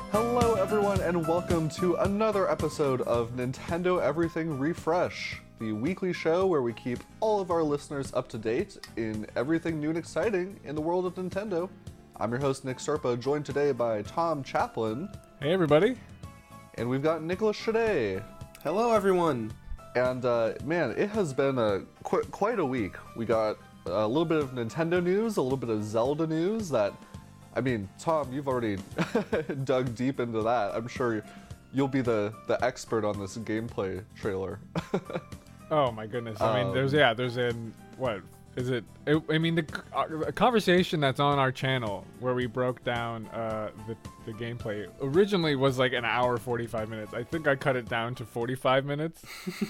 Hello, everyone, and welcome to another episode of Nintendo Everything Refresh, the weekly show where we keep all of our listeners up to date in everything new and exciting in the world of Nintendo. I'm your host, Nick Serpa, joined today by Tom Chaplin. Hey, everybody. And we've got Nicholas Shade. Hello, everyone. And, man, it has been quite a week. We got a little bit of Nintendo news, a little bit of Zelda news that... I mean, Tom, you've already dug deep into that. I'm sure you'll be the expert on this gameplay trailer. Oh my goodness! I mean, there's what is it? The conversation that's on our channel where we broke down the gameplay originally was like an hour 45 minutes. I think I cut it down to 45 minutes.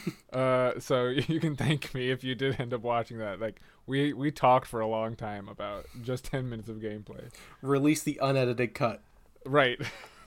So you can thank me if you did end up watching that. Like we talked for a long time about just 10 minutes of gameplay. Release the unedited cut. Right.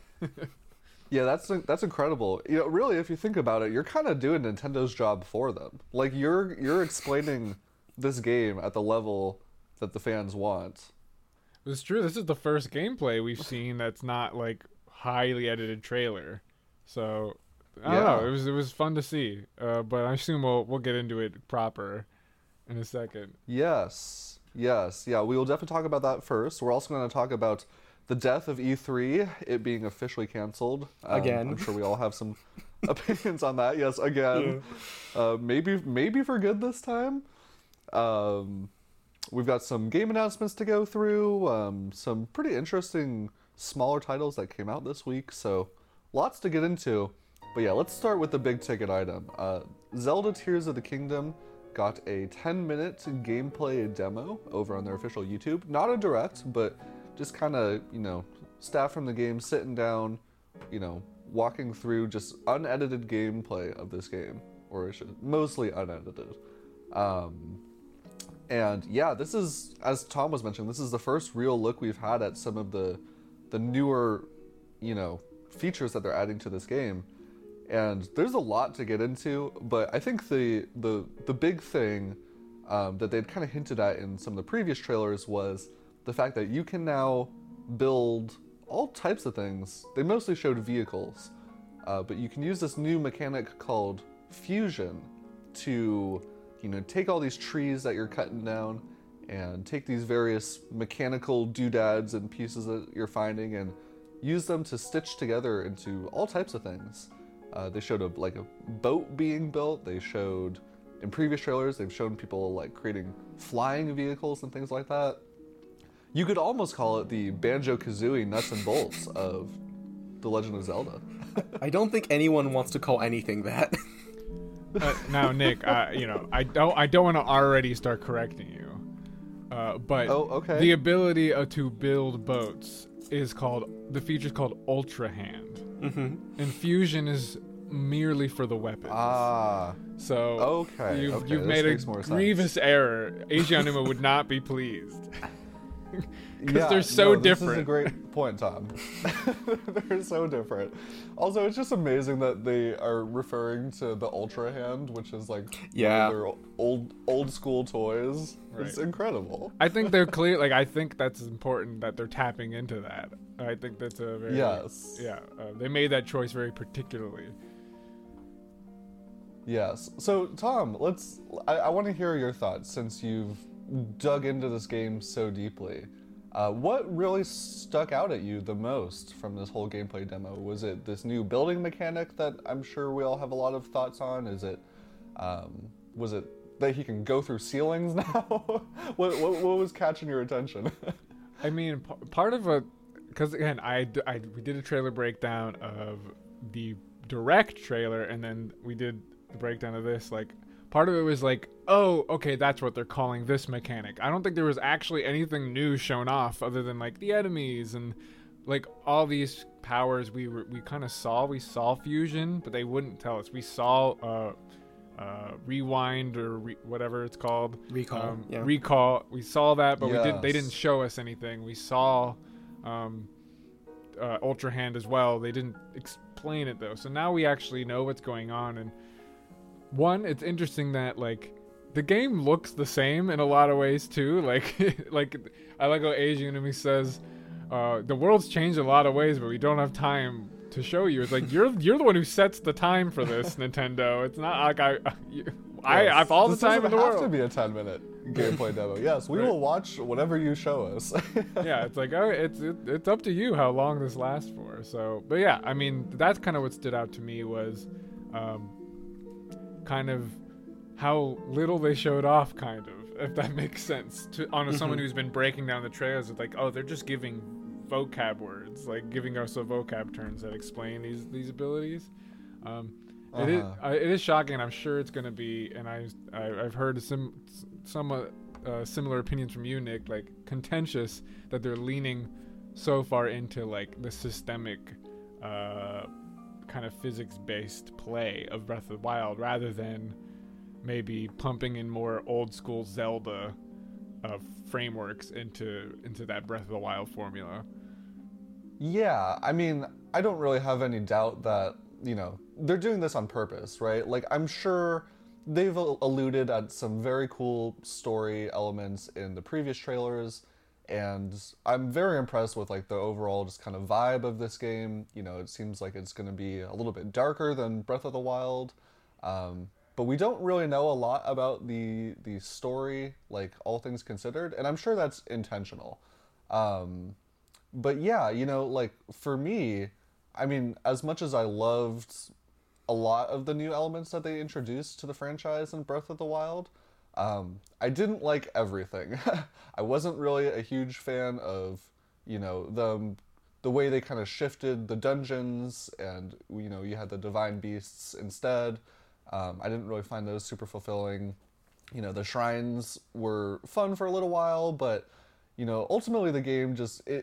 Yeah, that's incredible. You know, really, if you think about it, you're kind of doing Nintendo's job for them. Like you're explaining this game at the level that the fans want. It's true. This is the first gameplay we've seen that's not like highly edited trailer. So I don't know. It was fun to see. But I assume we'll get into it proper in a second. Yes. Yeah, we will definitely talk about that first. We're also going to talk about the death of E3, it being officially canceled. Again. I'm sure we all have some opinions on that. Yes, again. Yeah. Maybe for good this time. We've got some game announcements to go through, some pretty interesting smaller titles that came out this week, so lots to get into. But yeah, let's start with the big ticket item. Zelda Tears of the Kingdom got a 10-minute gameplay demo over on their official YouTube. Not a direct, but just kind of, staff from the game sitting down, walking through just unedited gameplay of this game, or mostly unedited. And yeah, this is, as Tom was mentioning, this is the first real look we've had at some of the newer, features that they're adding to this game. And there's a lot to get into, but I think the big thing that they'd kind of hinted at in some of the previous trailers was the fact that you can now build all types of things. They mostly showed vehicles, but you can use this new mechanic called fusion to, take all these trees that you're cutting down and take these various mechanical doodads and pieces that you're finding and use them to stitch together into all types of things. They showed a boat being built. They showed, in previous trailers, they've shown people creating flying vehicles and things like that. You could almost call it the Banjo-Kazooie nuts and bolts of The Legend of Zelda. I don't think anyone wants to call anything that. Now, Nick, I don't want to already start correcting you, but okay. The ability to build boats is the feature's called Ultra Hand, and fusion is merely for the weapons. So you've made a grievous error. Eiji Aonuma would not be pleased. Because they're so different. This is a great point, Tom. They're so different. Also, it's just amazing that they are referring to the Ultra Hand, which is one of their old school toys. Right. It's incredible. I think they're clear. I think that's important that they're tapping into that. I think that's a very they made that choice very particularly. Yes. So, Tom, I want to hear your thoughts since you've dug into this game so deeply. What really stuck out at you the most from this whole gameplay demo? Was it this new building mechanic that I'm sure we all have a lot of thoughts on? Was it that he can go through ceilings now? What was catching your attention? I mean, part of because again, we did a trailer breakdown of the direct trailer, and then we did the breakdown of this. Part of it was oh, okay, that's what they're calling this mechanic. I don't think there was actually anything new shown off other than the enemies and all these powers we kind of saw. We saw fusion, but they wouldn't tell us. We saw rewind or whatever it's called. Recall. Recall. We saw that, but they didn't show us anything. We saw Ultra Hand as well. They didn't explain it though. So now we actually know what's going on. And one, it's interesting that the game looks the same in a lot of ways too. I like how Eiji Aonuma says the world's changed in a lot of ways, but we don't have time to show you. It's like you're the one who sets the time for this, Nintendo. It's not like I have all the time in the world. This doesn't have to be a 10-minute gameplay demo. Yes, we will watch whatever you show us. Yeah, it's like, oh, it's up to you how long this lasts for. So, but yeah, I mean, that's kind of what stood out to me was, kind of how little they showed off, kind of, if that makes sense. Someone who's been breaking down the trailers, it's like, oh, they're just giving vocab words, like giving us a vocab terms that explain these abilities. It is shocking. I'm sure it's going to be, and I've heard somewhat similar opinions from you, Nick, like contentious that they're leaning so far into like the systemic kind of physics-based play of Breath of the Wild rather than maybe pumping in more old school Zelda frameworks into that Breath of the Wild formula. Yeah, I mean, I don't really have any doubt that, they're doing this on purpose, right? Like, I'm sure they've alluded at some very cool story elements in the previous trailers, and I'm very impressed with, like, the overall just kind of vibe of this game. It seems like it's going to be a little bit darker than Breath of the Wild, but we don't really know a lot about the story, like, all things considered, and I'm sure that's intentional. But yeah, like, for me, I mean, as much as I loved a lot of the new elements that they introduced to the franchise in Breath of the Wild, I didn't like everything. I wasn't really a huge fan of, the way they kind of shifted the dungeons and, you had the divine beasts instead. I didn't really find those super fulfilling. The shrines were fun for a little while, but, ultimately the game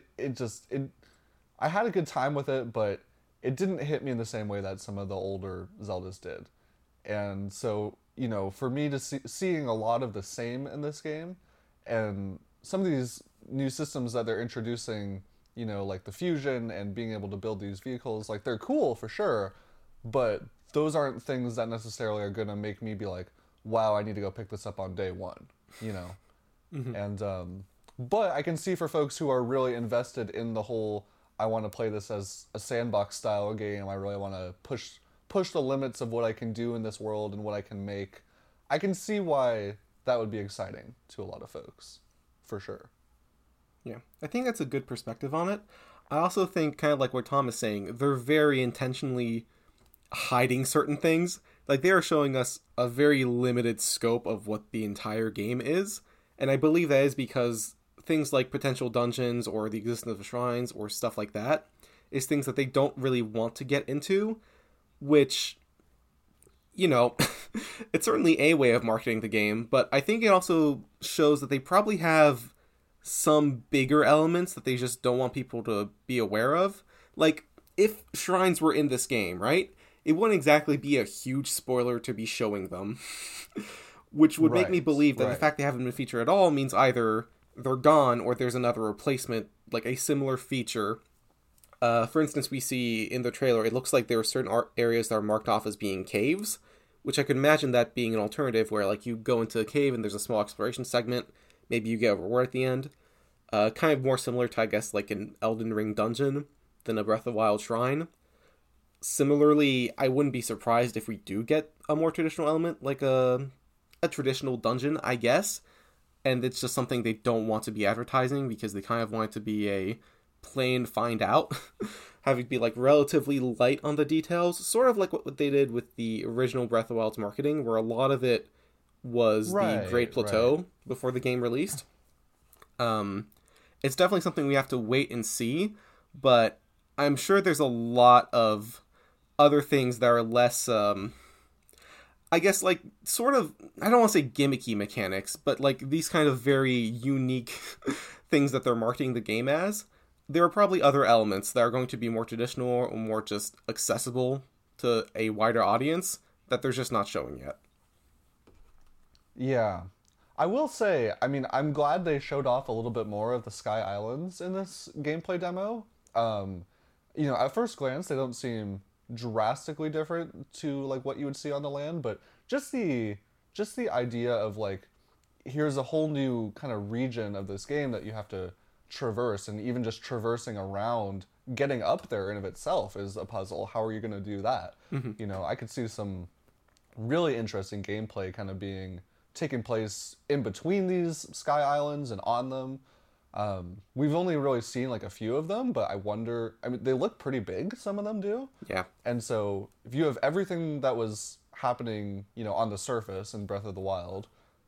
I had a good time with it, but it didn't hit me in the same way that some of the older Zeldas did. And so, for me to seeing a lot of the same in this game, and some of these new systems that they're introducing, like the fusion and being able to build these vehicles, like, they're cool for sure, but those aren't things that necessarily are going to make me be like, wow, I need to go pick this up on day one, Mm-hmm. And, but I can see for folks who are really invested in the whole, I want to play this as a sandbox style game, I really want to push the limits of what I can do in this world and what I can make. I can see why that would be exciting to a lot of folks, for sure. Yeah, I think that's a good perspective on it. I also think, kind of like what Tom is saying, they're very intentionally hiding certain things. Like, they are showing us a very limited scope of what the entire game is, and I believe that is because things like potential dungeons or the existence of shrines or stuff like that is things that they don't really want to get into, which, it's certainly a way of marketing the game, but I think it also shows that they probably have some bigger elements that they just don't want people to be aware of. Like, if shrines were in this game, right, it wouldn't exactly be a huge spoiler to be showing them, which would make me believe that the fact they haven't been featured at all means either they're gone or there's another replacement, like a similar feature. For instance, we see in the trailer, it looks like there are certain areas that are marked off as being caves, which I could imagine that being an alternative where, like, you go into a cave and there's a small exploration segment, maybe you get a reward at the end. Kind of more similar to, I guess, like an Elden Ring dungeon than a Breath of the Wild shrine. Similarly, I wouldn't be surprised if we do get a more traditional element, like a traditional dungeon, I guess, and it's just something they don't want to be advertising because they kind of want it to be a plain find out, having it be like relatively light on the details, sort of like what they did with the original Breath of the Wild's marketing, where a lot of it was the Great Plateau before the game released. It's definitely something we have to wait and see, but I'm sure there's a lot of other things that are less, I guess, like, sort of, I don't want to say gimmicky mechanics, but, like, these kind of very unique things that they're marketing the game as. There are probably other elements that are going to be more traditional or more just accessible to a wider audience that they're just not showing yet. Yeah. I will say, I mean, I'm glad they showed off a little bit more of the Sky Islands in this gameplay demo. At first glance, they don't seem drastically different to, like, what you would see on the land, but just the idea of, like, here's a whole new kind of region of this game that you have to traverse, and even just traversing around, getting up there in of itself is a puzzle. How are you going to do that? You know, I could see some really interesting gameplay kind of taking place in between these sky islands and on them. We've only really seen like a few of them, but I wonder, I mean, they look pretty big, some of them do. Yeah. And so if you have everything that was happening, you know, on the surface in Breath of the Wild,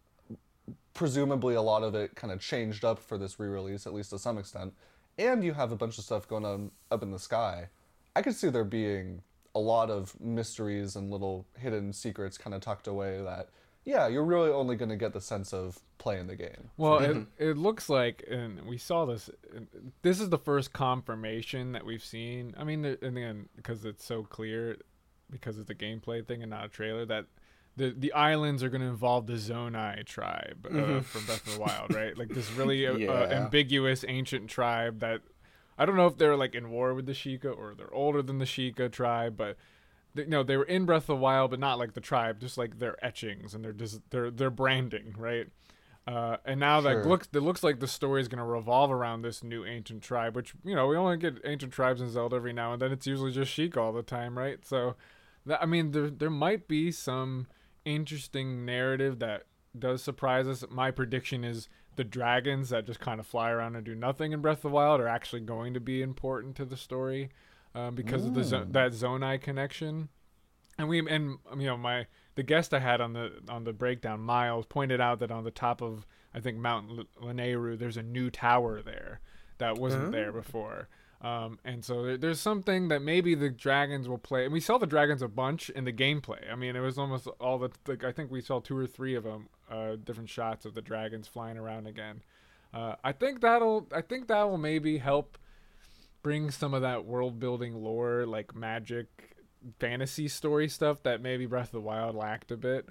presumably a lot of it kind of changed up for this re-release, at least to some extent, and you have a bunch of stuff going on up in the sky, I could see there being a lot of mysteries and little hidden secrets kind of tucked away that, yeah, you're really only going to get the sense of playing the game. Well, it looks like, and we saw this, this is the first confirmation that we've seen. I mean, and again, because it's so clear, because it's a gameplay thing and not a trailer, that the islands are going to involve the Zonai tribe from Breath of the Wild, right? Like this really ambiguous ancient tribe that, I don't know if they're like in war with the Sheikah or they're older than the Sheikah tribe, but they were in Breath of the Wild, but not like the tribe, just like their etchings and their branding, right? And now that looks like the story is going to revolve around this new ancient tribe, which, you know, we only get ancient tribes in Zelda every now and then. It's usually just Sheikah all the time, right? So, I mean, there might be some interesting narrative that does surprise us. My prediction is the dragons that just kind of fly around and do nothing in Breath of the Wild are actually going to be important to the story. Because of that Zonai connection, and you know, the guest I had on the breakdown, Miles, pointed out that on the top of, I think, Mount Lanayru, there's a new tower there that wasn't there before, and so there's something that maybe the dragons will play. And we saw the dragons a bunch in the gameplay. I mean, it was almost all I think we saw 2 or 3 of them, different shots of the dragons flying around again. I think that will maybe help bring some of that world building lore, like magic fantasy story stuff that maybe Breath of the Wild lacked a bit,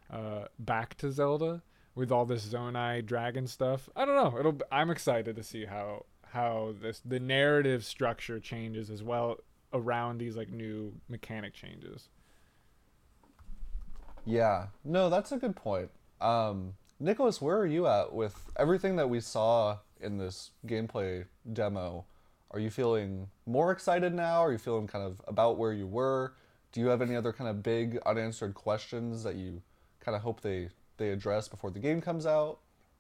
back to Zelda with all this Zonai dragon stuff. I don't know. I'm excited to see how the narrative structure changes as well around these like new mechanic changes. Yeah, no, that's a good point. Nicholas, where are you at with everything that we saw in this gameplay demo? Are you feeling more excited now? Are you feeling kind of about where you were? Do you have any other kind of big unanswered questions that you kind of hope they address before the game comes out?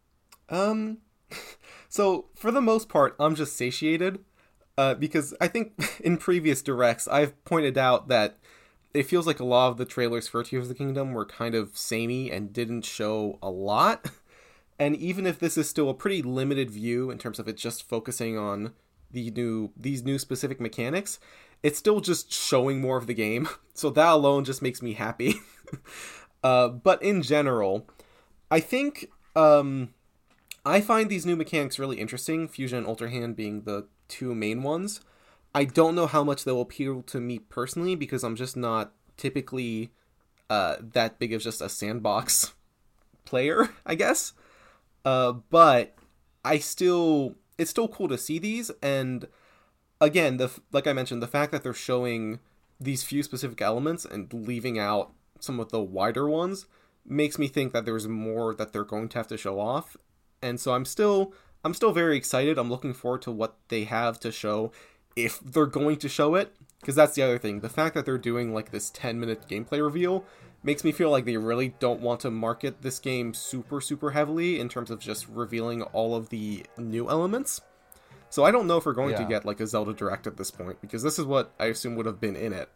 So for the most part, I'm just satiated, because I think in previous directs, I've pointed out that it feels like a lot of the trailers for Tears of the Kingdom were kind of samey and didn't show a lot. And even if this is still a pretty limited view in terms of it just focusing on these new specific mechanics, it's still just showing more of the game. So that alone just makes me happy. But in general, I think I find these new mechanics really interesting, Fusion and Ultra Hand being the 2 main ones. I don't know how much they'll appeal to me personally, because I'm just not typically that big of just a sandbox player, I guess. But it's still cool to see these, and again, like I mentioned, the fact that they're showing these few specific elements and leaving out some of the wider ones makes me think that there's more that they're going to have to show off. And so I'm still very excited. I'm looking forward to what they have to show, if they're going to show it, because that's the other thing. The fact that they're doing like this 10-minute gameplay reveal makes me feel like they really don't want to market this game super, super heavily in terms of just revealing all of the new elements. So I don't know if we're going to get like a Zelda Direct at this point, because this is what I assume would have been in it.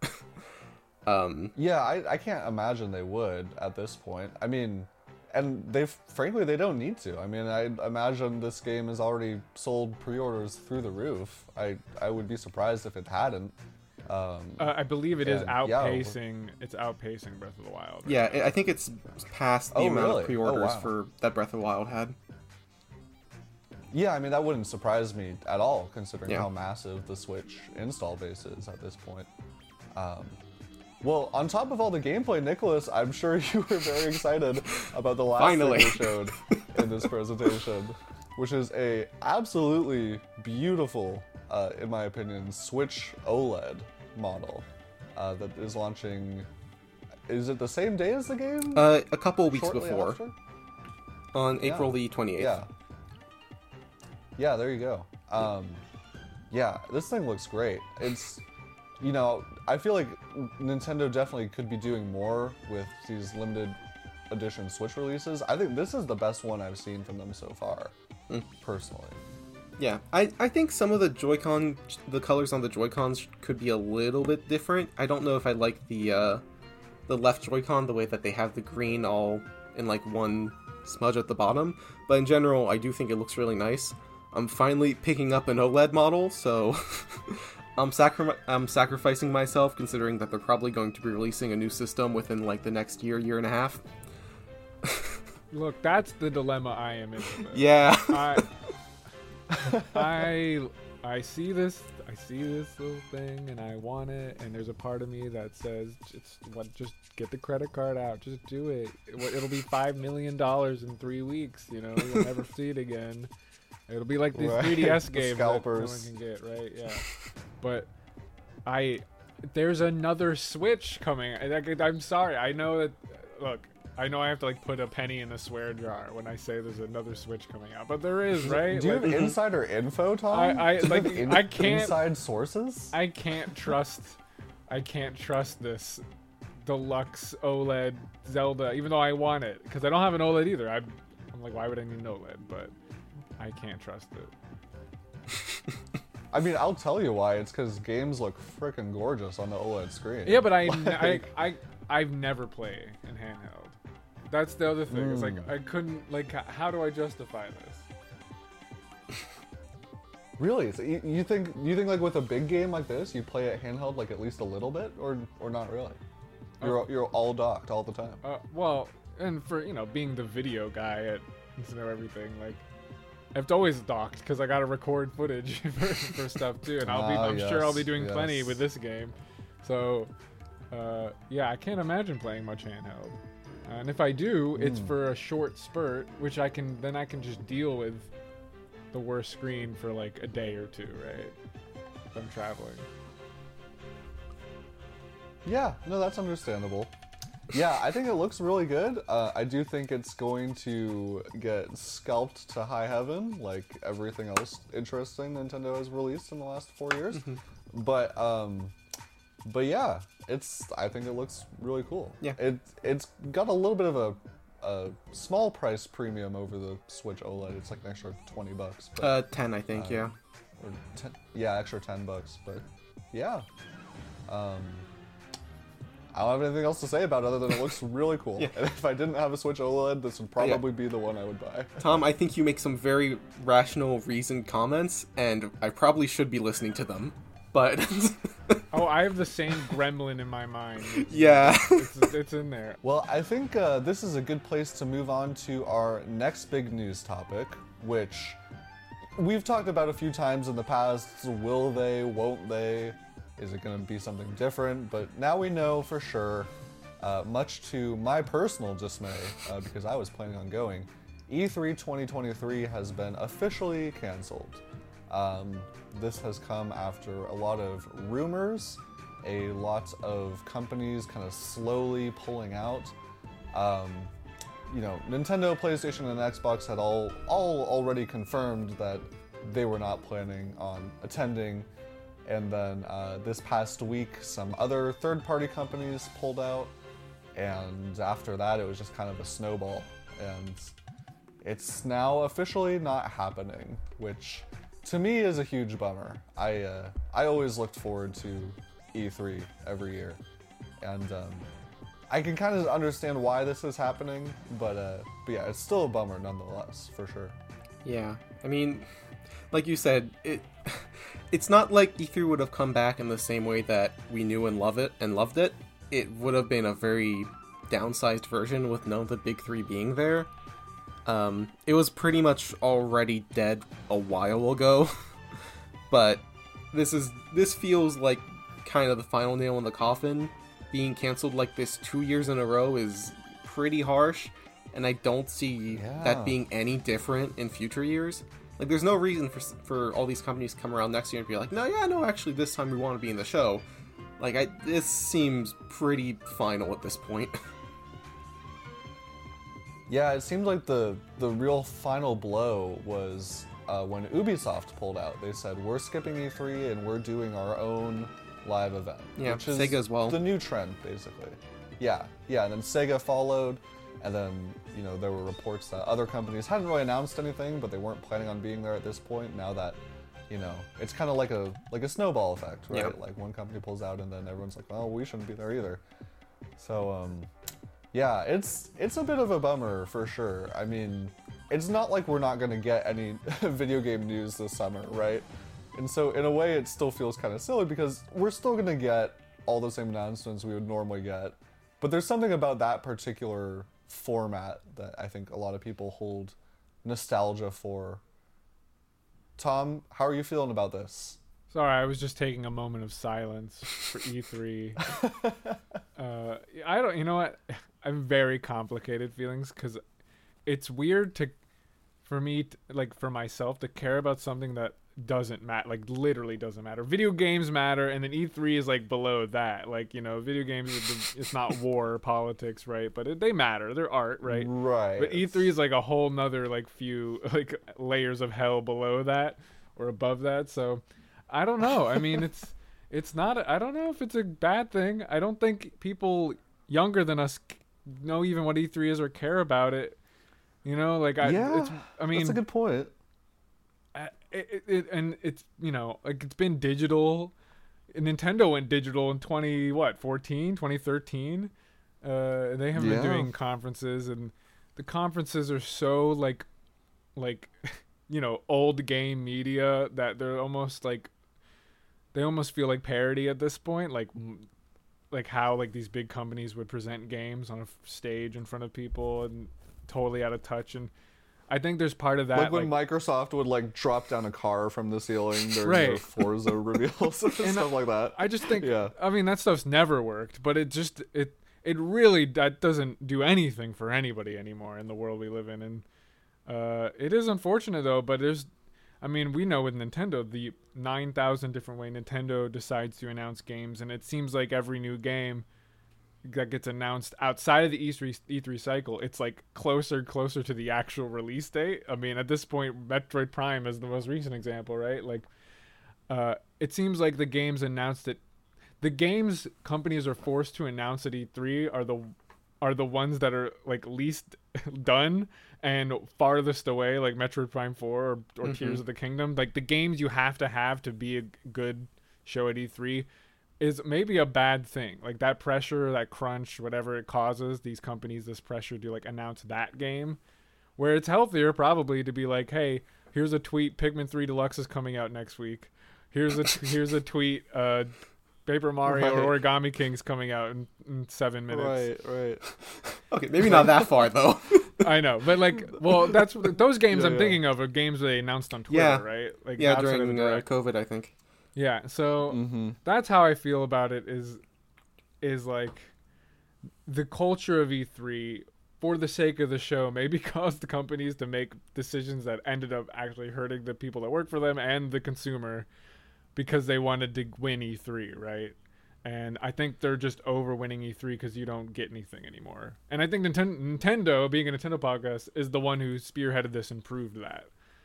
I can't imagine they would at this point. I mean, and frankly, they don't need to. I mean, I imagine this game has already sold pre-orders through the roof. I would be surprised if it hadn't. I believe it is outpacing. It's outpacing Breath of the Wild. Right? Yeah, I think it's past the amount of pre-orders for that Breath of the Wild had. Yeah, I mean, that wouldn't surprise me at all, considering how massive the Switch install base is at this point. Well, on top of all the gameplay, Nicholas, I'm sure you were very excited about the last thing they showed in this presentation, which is a absolutely beautiful, in my opinion, Switch OLED model that is launching. Is it the same day as the game? A couple weeks Shortly before. After? On April the 28th. Yeah. Yeah, there you go. Yeah, this thing looks great. It's, you know, I feel like Nintendo definitely could be doing more with these limited edition Switch releases. I think this is the best one I've seen from them so far, personally. Yeah, I think some of the Joy-Con, the colors on the Joy-Cons could be a little bit different. I don't know if I like the left Joy-Con, the way that they have the green all in like one smudge at the bottom. But in general, I do think it looks really nice. I'm finally picking up an OLED model, so I'm sacrificing myself, considering that they're probably going to be releasing a new system within like the next year and a half. Look, that's the dilemma I am in. Yeah. I see this little thing and I want it, and there's a part of me that says just get the credit card out, just do it. It'll be $5 million in 3 weeks, you know, you'll never see it again. It'll be like these 3DS games that no one can get, right? Yeah. But there's another Switch coming. I'm sorry. I know that. Look, I know I have to like put a penny in the swear jar when I say there's another Switch coming out, but there is, right? Do you have insider info, Tom? I can't. Inside sources? I can't trust this deluxe OLED Zelda, even though I want it, because I don't have an OLED either. I'm like, why would I need an OLED? But I can't trust it. I mean, I'll tell you why. It's because games look freaking gorgeous on the OLED screen. Yeah, but I've never played in handheld. That's the other thing. It's like I couldn't, like, how do I justify this? Really? So you think like with a big game like this, you play it handheld like at least a little bit, or not really? You're all docked all the time. Well, and for being the video guy at everything, like I've always docked because I got to record footage for stuff too, and I'm sure I'll be doing plenty with this game. So yeah, I can't imagine playing much handheld. And if I do, it's for a short spurt, which I can just deal with the worst screen for like a day or two, right? If I'm traveling. Yeah, no, that's understandable. Yeah, I think it looks really good. I do think it's going to get scalped to high heaven, like everything else interesting Nintendo has released in the last 4 years. But yeah, I think it looks really cool. Yeah. It's got a little bit of a small price premium over the Switch OLED. It's like an extra $20. But, 10, I think, yeah. Or 10, yeah, extra $10. But yeah. I don't have anything else to say about it other than it looks really cool. Yeah. And if I didn't have a Switch OLED, this would probably be the one I would buy. Tom, I think you make some very rational, reasoned comments, and I probably should be listening to them. But oh, I have the same gremlin in my mind. It's in there. Well, I think this is a good place to move on to our next big news topic, which we've talked about a few times in the past. Will they? Won't they? Is it going to be something different? But now we know for sure, much to my personal dismay, because I was planning on going, E3 2023 has been officially canceled. This has come after a lot of rumors, a lot of companies kind of slowly pulling out. Nintendo, PlayStation, and Xbox had all already confirmed that they were not planning on attending. And then this past week, some other third-party companies pulled out. And after that, it was just kind of a snowball. And it's now officially not happening, which to me is a huge bummer. I always looked forward to E3 every year. And I can kind of understand why this is happening, but yeah, it's still a bummer nonetheless, for sure. Yeah, I mean, like you said, it's not like E3 would have come back in the same way that we knew and loved it. It would have been a very downsized version with none of the big three being there. It was pretty much already dead a while ago, but this feels like kind of the final nail in the coffin. Being canceled like this 2 years in a row is pretty harsh, and I don't see that being any different in future years. Like, there's no reason for all these companies to come around next year and be like, no, actually, this time we want to be in the show. Like, this seems pretty final at this point. Yeah, it seemed like the real final blow was when Ubisoft pulled out. They said, we're skipping E3 and we're doing our own live event. Yeah, which is Sega as well. the new trend, basically. Yeah, and then Sega followed, and then, there were reports that other companies hadn't really announced anything, but they weren't planning on being there at this point, now that, it's kind of like a snowball effect, right? Yeah. Like, one company pulls out, and then everyone's like, oh, we shouldn't be there either. So, yeah, it's a bit of a bummer, for sure. I mean, it's not like we're not going to get any video game news this summer, right? And so, in a way, it still feels kind of silly, because we're still going to get all the same announcements we would normally get. But there's something about that particular format that I think a lot of people hold nostalgia for. Tom, how are you feeling about this? Sorry, I was just taking a moment of silence for E3. I don't, you know what? I'm very complicated feelings, because it's weird for me, for myself, to care about something that doesn't matter, like literally doesn't matter. Video games matter, and then E3 is like below that. Like, video games, it's not war or politics, right? But they matter. They're art, right? Right. But E3 is like a whole nother few layers of hell below that or above that. So I don't know. I mean, it's not. I don't know if it's a bad thing. I don't think people younger than us know even what E3 is or care about it. I mean, that's a good point. It's it's been digital. Nintendo went digital in 2013. They haven't been doing conferences, and the conferences are so like old game media that they're almost they almost feel like parody at this point, like how these big companies would present games on a stage in front of people, and totally out of touch. And I think there's part of that, like when Microsoft would drop down a car from the ceiling during Right. their Forza reveals and stuff like that. I just think, Yeah. I mean, that stuff's never worked, but it really, that doesn't do anything for anybody anymore in the world we live in. And it is unfortunate though, but we know with Nintendo, the 9,000 different way Nintendo decides to announce games, and it seems like every new game that gets announced outside of the E3 cycle, it's closer to the actual release date. I mean, at this point, Metroid Prime is the most recent example, right? It seems like the games announced it. The games companies are forced to announce at E3 are the ones that are least done and farthest away, like Metroid Prime 4 or Tears of the Kingdom. Like, the games you have to be a good show at E3 is maybe a bad thing. Like, that pressure, that crunch, whatever it causes these companies, this pressure to announce that game, where it's healthier probably to be like, hey, here's a tweet, Pikmin 3 Deluxe is coming out next week. Here's a tweet, Paper Mario or Origami King's coming out in 7 minutes. Right. Okay, maybe not that far though. I know, but that's those games I'm thinking of are games they announced on Twitter, right? Outside of the during direct. COVID, I think. Yeah, so that's how I feel about it. Is the culture of E3, for the sake of the show, maybe caused the companies to make decisions that ended up actually hurting the people that work for them and the consumer, because they wanted to win E3, right? And I think they're just over winning E3 because you don't get anything anymore. And I think Nintendo, being a Nintendo podcast, is the one who spearheaded this and proved that.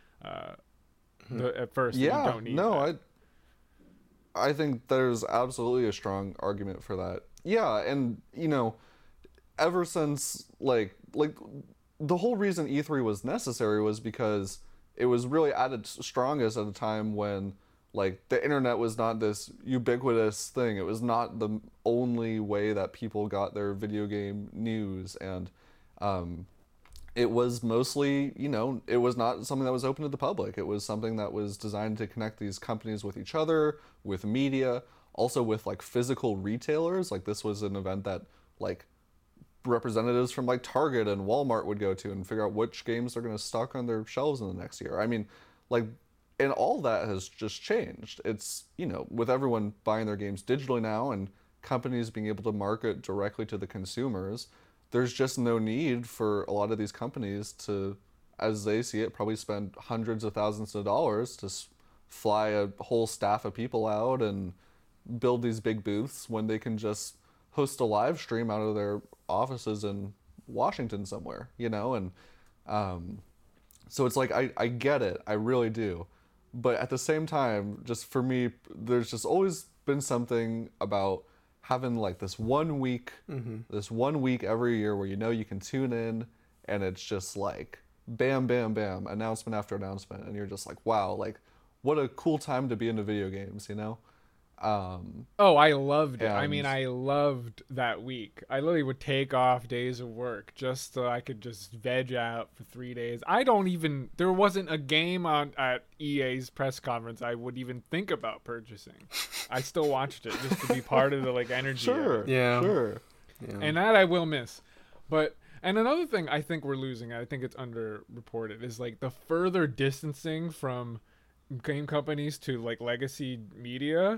At first, you don't need that. I think there's absolutely a strong argument for that. Yeah, and ever since the whole reason E3 was necessary was because it was really at its strongest at a time when the internet was not this ubiquitous thing. It was not the only way that people got their video game news, and it was mostly, it was not something that was open to the public. It was something that was designed to connect these companies with each other, with media, also with physical retailers. This was an event that representatives from Target and Walmart would go to and figure out which games they're going to stock on their shelves in the next year. I mean, and all that has just changed. It's, with everyone buying their games digitally now and companies being able to market directly to the consumers, there's just no need for a lot of these companies to, as they see it, probably spend hundreds of thousands of dollars to fly a whole staff of people out and build these big booths when they can just host a live stream out of their offices in Washington somewhere, and So it's like I get it, I really do. But at the same time, just for me, there's just always been something about having like this 1 week every year where you know you can tune in and it's just like bam, bam, bam, announcement after announcement, and you're just like, wow, like what a cool time to be into video games, you know? Oh, I loved it. I And mean, I loved that week. I literally would take off days of work just so I could just veg out for 3 days. There wasn't a game at EA's press conference I would even think about purchasing. I still watched it just to be part of the like energy. of sure, it. Yeah. sure. Yeah. And that I will miss. And another thing I think we're losing, I think it's underreported, is like the further distancing from game companies to like legacy media,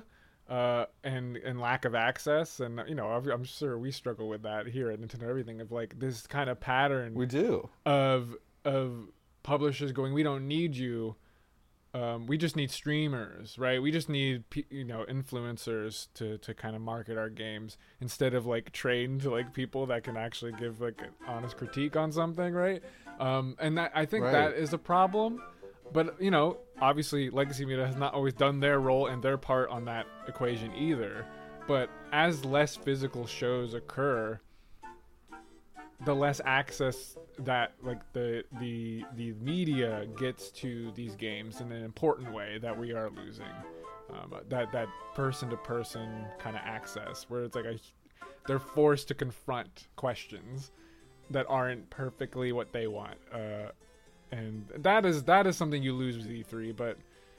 and lack of access. And I'm sure we struggle with that here at Nintendo Everything, of like this kind of pattern We do. of publishers going, we don't need you. We just need streamers, right? We just need influencers to kind of market our games, instead of like trained to like people that can actually give like an honest critique on something, right? And that, I think Right. that is a problem. But obviously legacy media has not always done their role and their part on that equation either. But as less physical shows occur, the less access that like the media gets to these games in an important way that we are losing. That person to person kind of access, where it's like they're forced to confront questions that aren't perfectly what they want. And that is something you lose with E3, but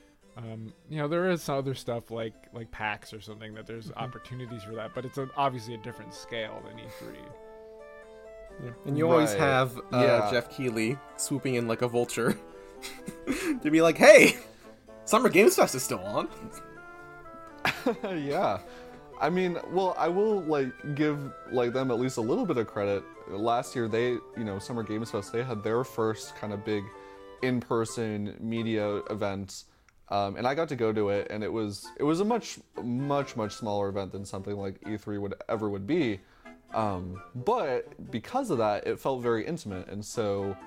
there is some other stuff like PAX or something that there's opportunities for that, but it's obviously a different scale than E3. Yeah. And you always Right. have Yeah. Jeff Keighley swooping in like a vulture to be like, "Hey, Summer Games Fest is still on." Yeah. I mean, well, I will like give like them at least a little bit of credit. Last year they, Summer Games Fest, they had their first kind of big in-person media event. And I got to go to it, and it was a much smaller event than something like E3 would be. But because of that, it felt very intimate, and so,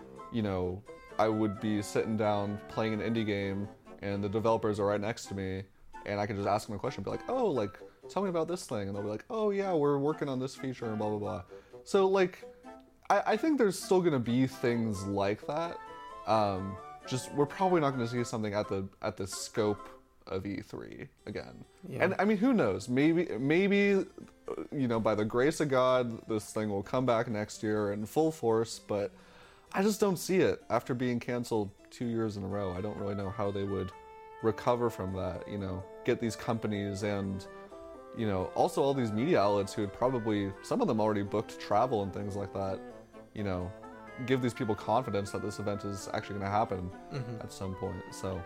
I would be sitting down playing an indie game, and the developers are right next to me, and I could just ask them a question, be like, oh, like, tell me about this thing, and they'll be like, oh yeah, we're working on this feature, and blah blah blah. So like, I think there's still gonna be things like that. Just we're probably not gonna see something at the scope of E3 again. Yeah. And I mean, who knows? Maybe by the grace of God, this thing will come back next year in full force. But I just don't see it after being canceled 2 years in a row. I don't really know how they would recover from that. Get these companies and also all these media outlets who had probably, some of them already booked travel and things like that. Give these people confidence that this event is actually going to happen at some point. So.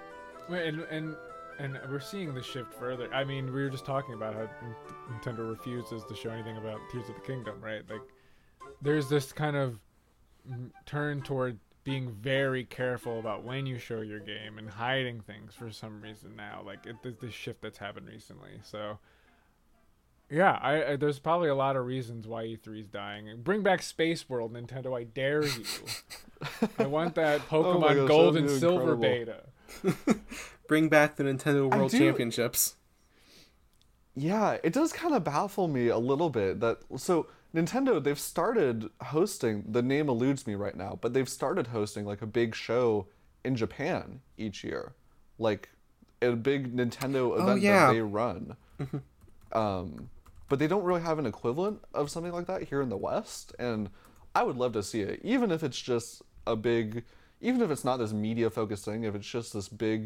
And we're seeing the shift further. I mean, we were just talking about how Nintendo refuses to show anything about Tears of the Kingdom, right? Like, there's this kind of turn toward being very careful about when you show your game and hiding things for some reason now. Like, there's this shift that's happened recently. So, yeah, I there's probably a lot of reasons why E3 is dying. Bring back Space World, Nintendo, I dare you. I want that Oh my Pokemon gosh, Gold that'd and be Silver incredible. beta. Bring back the Nintendo World Championships. Yeah, it does kind of baffle me a little bit that so Nintendo, they've started hosting, the name eludes me right now, but they've started hosting like a big show in Japan each year. Like a big Nintendo event that they run. But they don't really have an equivalent of something like that here in the West, and I would love to see it, even if it's just even if it's not this media focused thing, if it's just this big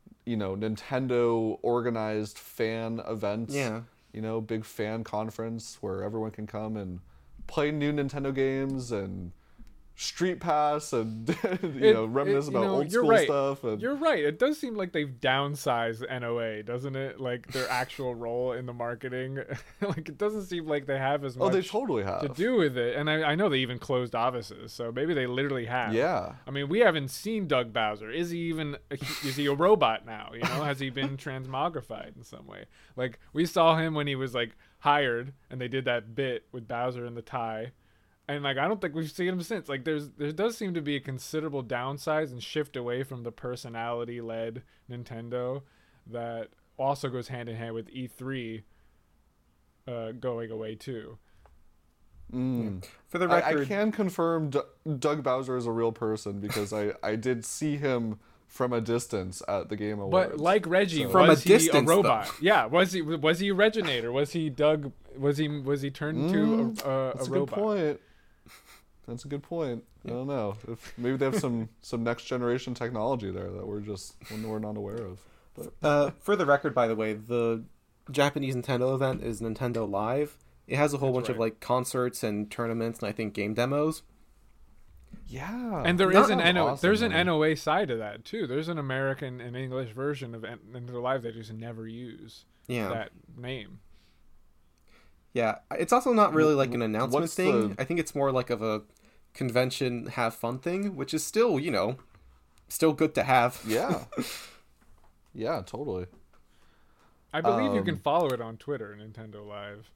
Nintendo organized fan event. Yeah. Big fan conference where everyone can come and play new Nintendo games and Street Pass and reminisce about old school stuff. And You're right. It does seem like they've downsized NOA, doesn't it? Like their actual role in the marketing. Like it doesn't seem like they have as much they totally have to do with it. And I know they even closed offices, so maybe they literally have. Yeah. I mean, we haven't seen Doug Bowser. Is he a robot now? Has he been transmogrified in some way? Like we saw him when he was like hired, and they did that bit with Bowser and the tie. and like I don't think we've seen him since. Like there does seem to be a considerable downsize and shift away from the personality led Nintendo that also goes hand in hand with E3 going away too. For the I record, can confirm Doug Bowser is a real person because I did see him from a distance at the Game Awards. But like Reggie, So- From was a he distance, a robot? though. Yeah, was he Reginator? Was he Doug? Was he turned into a That's a robot? good point. That's a good point. I don't know. If maybe they have some next generation technology there that we're not aware of. But for the record, by the way, the Japanese Nintendo event is Nintendo Live. It has a whole bunch of right. like concerts and tournaments, and I think game demos. yeah, And there that is an sounds NO, awesome, there's an man. NOA side to that too. There's an American and English version of Nintendo Live they just never use Yeah, that name. yeah. It's also not really like an announcement What's thing. the- I think it's more like of a convention have fun thing, which is still, still good to have. Yeah, yeah, totally. I believe you can Um, follow it on Twitter, Nintendo Live,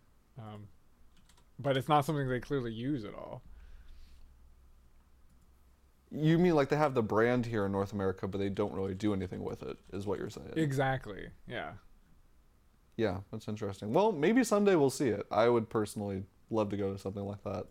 but it's not something they clearly use at all. You mean like they have the brand here in North America, but they don't really do anything with it? Is what you're saying? Exactly. Yeah. Yeah, that's interesting. Well, maybe someday we'll see it. I would personally love to go to something like that.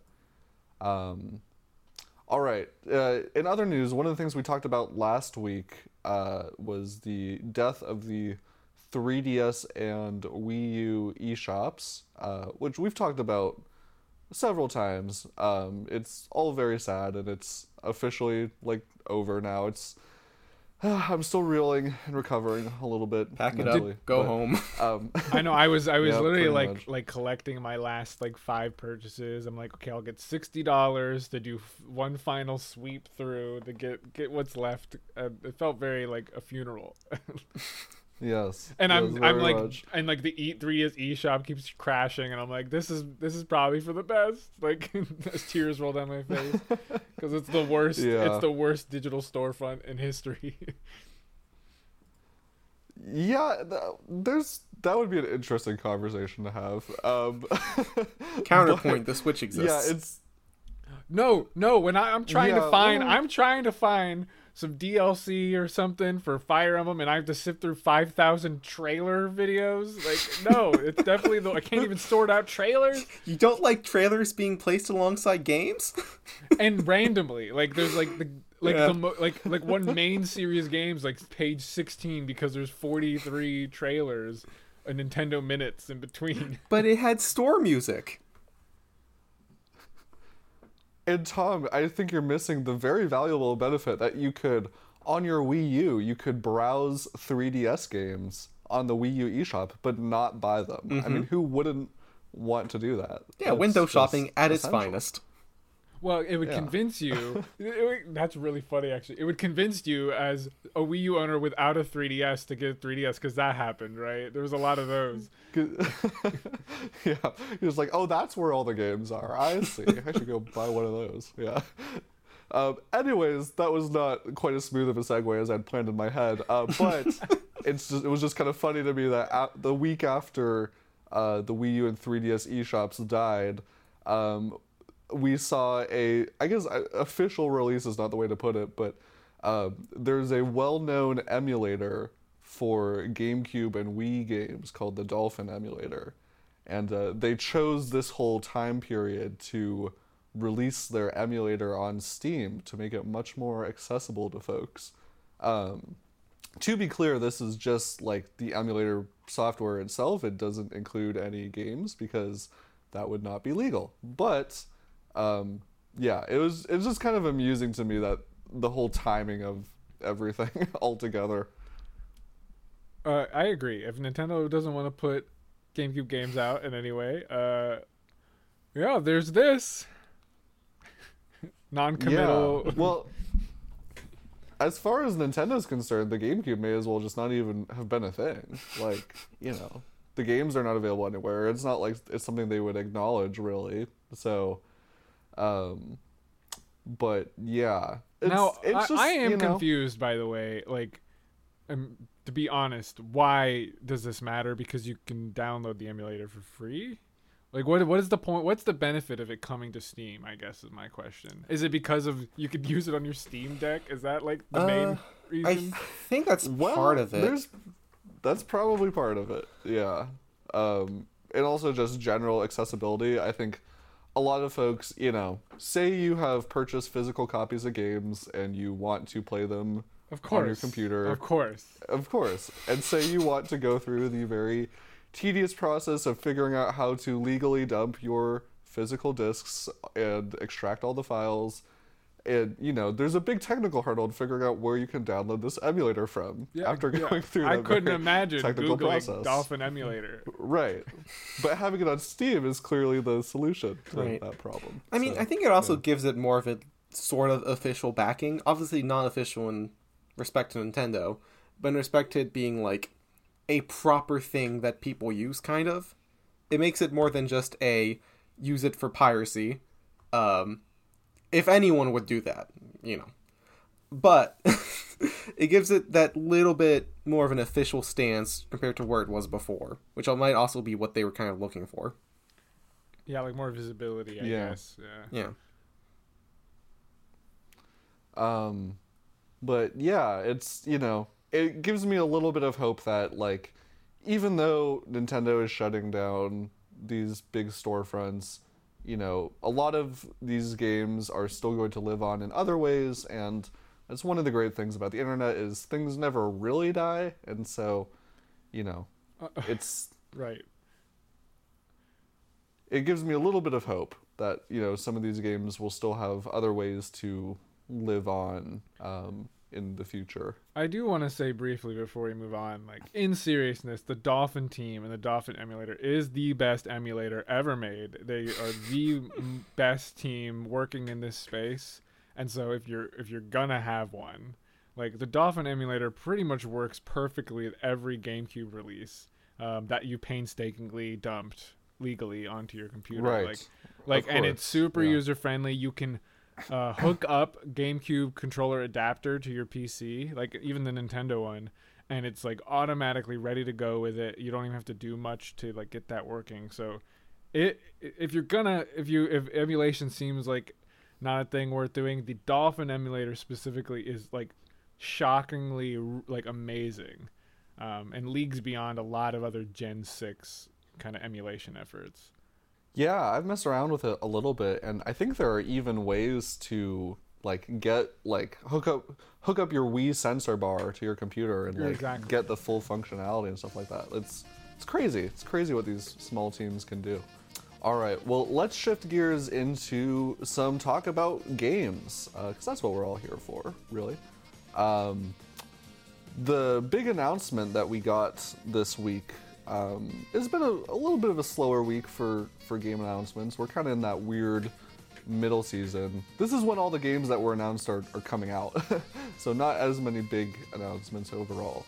All right. In other news, one of the things we talked about last week was the death of the 3DS and Wii U eShops, which we've talked about several times. It's all very sad, and it's officially like over now. It's I'm still reeling and recovering a little bit. Pack it mentally, up, go but, home. I know. I was Yeah, literally pretty much. like collecting my last like 5 purchases. I'm like, okay, I'll get $60 to do one final sweep through to get what's left. It felt very like a funeral. Yes. And yes, I'm very like, much. and like the E3's eShop keeps crashing, and I'm like, this is probably for the best. Like, as tears roll down my face because it's the worst. Yeah. It's the worst digital storefront in history. Yeah, that would be an interesting conversation to have. Counterpoint: the Switch Yeah, exists. it's No. When I'm trying Yeah, to find, well- I'm trying to find some DLC or something for Fire Emblem, and I have to sift through 5,000 trailer videos. Like, no, it's definitely I can't even sort out trailers. You don't like trailers being placed alongside games? And randomly, like there's like the Yeah. like one main series game's like page 16 because there's 43 trailers and Nintendo minutes in between. But it had store music. and Tom, I think you're missing the very valuable benefit that you could on your Wii U, you could browse 3DS games on the Wii U eShop, but not buy them. I mean, who wouldn't want to do that? Yeah, That's window just shopping at its essential. finest. Well, it would Yeah. convince you. That's really funny, actually. It would convince you as a Wii U owner without a 3DS to get a 3DS because that happened, right? There was a lot of those. Yeah, he was like, "Oh, that's where all the games are. I see. I should go buy one of those." Yeah. Anyways, that was not quite as smooth of a segue as I'd planned in my head. But it was just kind of funny to me that the week after the Wii U and 3DS eShops died, we saw I guess official release is not the way to put it, but there's a well-known emulator for GameCube and Wii games called the Dolphin emulator. And they chose this whole time period to release their emulator on Steam to make it much more accessible to folks. To be clear, this is just like the emulator software itself. It doesn't include any games because that would not be legal. But yeah, it was just kind of amusing to me that the whole timing of everything altogether. I agree. If Nintendo doesn't want to put GameCube games out in any way, yeah, there's this non-committal. Yeah. Well, as far as Nintendo's concerned, the GameCube may as well just not even have been a thing. Like, the games are not available anywhere. It's not like it's something they would acknowledge, really. So, but yeah. Now, it's just, I am confused, by the way. Like, to be honest, why does this matter? Because you can download the emulator for free? Like, what is the point? What's the benefit of it coming to Steam? I guess is my question. Is it because of you could use it on your Steam Deck? Is that like the main I reason? think that's part of it. That's probably part of it. Yeah. And also just general accessibility. I think a lot of folks, say you have purchased physical copies of games and you want to play them Of course. on your computer. Of course. And say you want to go through the very tedious process of figuring out how to legally dump your physical discs and extract all the files. And, there's a big technical hurdle in figuring out where you can download this emulator from after going through that I couldn't very imagine technical Googling process. Dolphin emulator. Right. But having it on Steam is clearly the solution to Right. that problem. I mean, I think it also gives it more of a sort of official backing. Obviously not official in respect to Nintendo, but in respect to it being like a proper thing that people use, kind of. It makes it more than just a use it for piracy. If anyone would do that, But it gives it that little bit more of an official stance compared to where it was before, which might also be what they were kind of looking for. Yeah, like more visibility, I guess. Yeah. But yeah, it's, it gives me a little bit of hope that, like, even though Nintendo is shutting down these big storefronts, a lot of these games are still going to live on in other ways, and that's one of the great things about the internet is things never really die, and so, it's... Right. It gives me a little bit of hope that, some of these games will still have other ways to live on in the future. I do want to say briefly before we move on, like, in seriousness, the Dolphin team and the Dolphin emulator is the best emulator ever made. They are the best team working in this space. And so if you're gonna have one, like, the Dolphin emulator pretty much works perfectly at every GameCube release that you painstakingly dumped legally onto your computer. Right. Like, and it's super user friendly. You can hook up GameCube controller adapter to your PC, like even the Nintendo one, and it's like automatically ready to go with it. You don't even have to do much to like get that working. So if emulation seems like not a thing worth doing, the Dolphin emulator specifically is like shockingly like amazing, and leagues beyond a lot of other Gen 6 kind of emulation efforts. Yeah, I've messed around with it a little bit, and I think there are even ways to hook up your Wii sensor bar to your computer and get the full functionality and stuff like that. It's crazy. It's crazy what these small teams can do. All right, well, let's shift gears into some talk about games, because that's what we're all here for, really. The big announcement that we got this week. It's been a little bit of a slower week for game announcements. We're kind of in that weird middle season. This is when all the games that were announced are coming out. So not as many big announcements overall.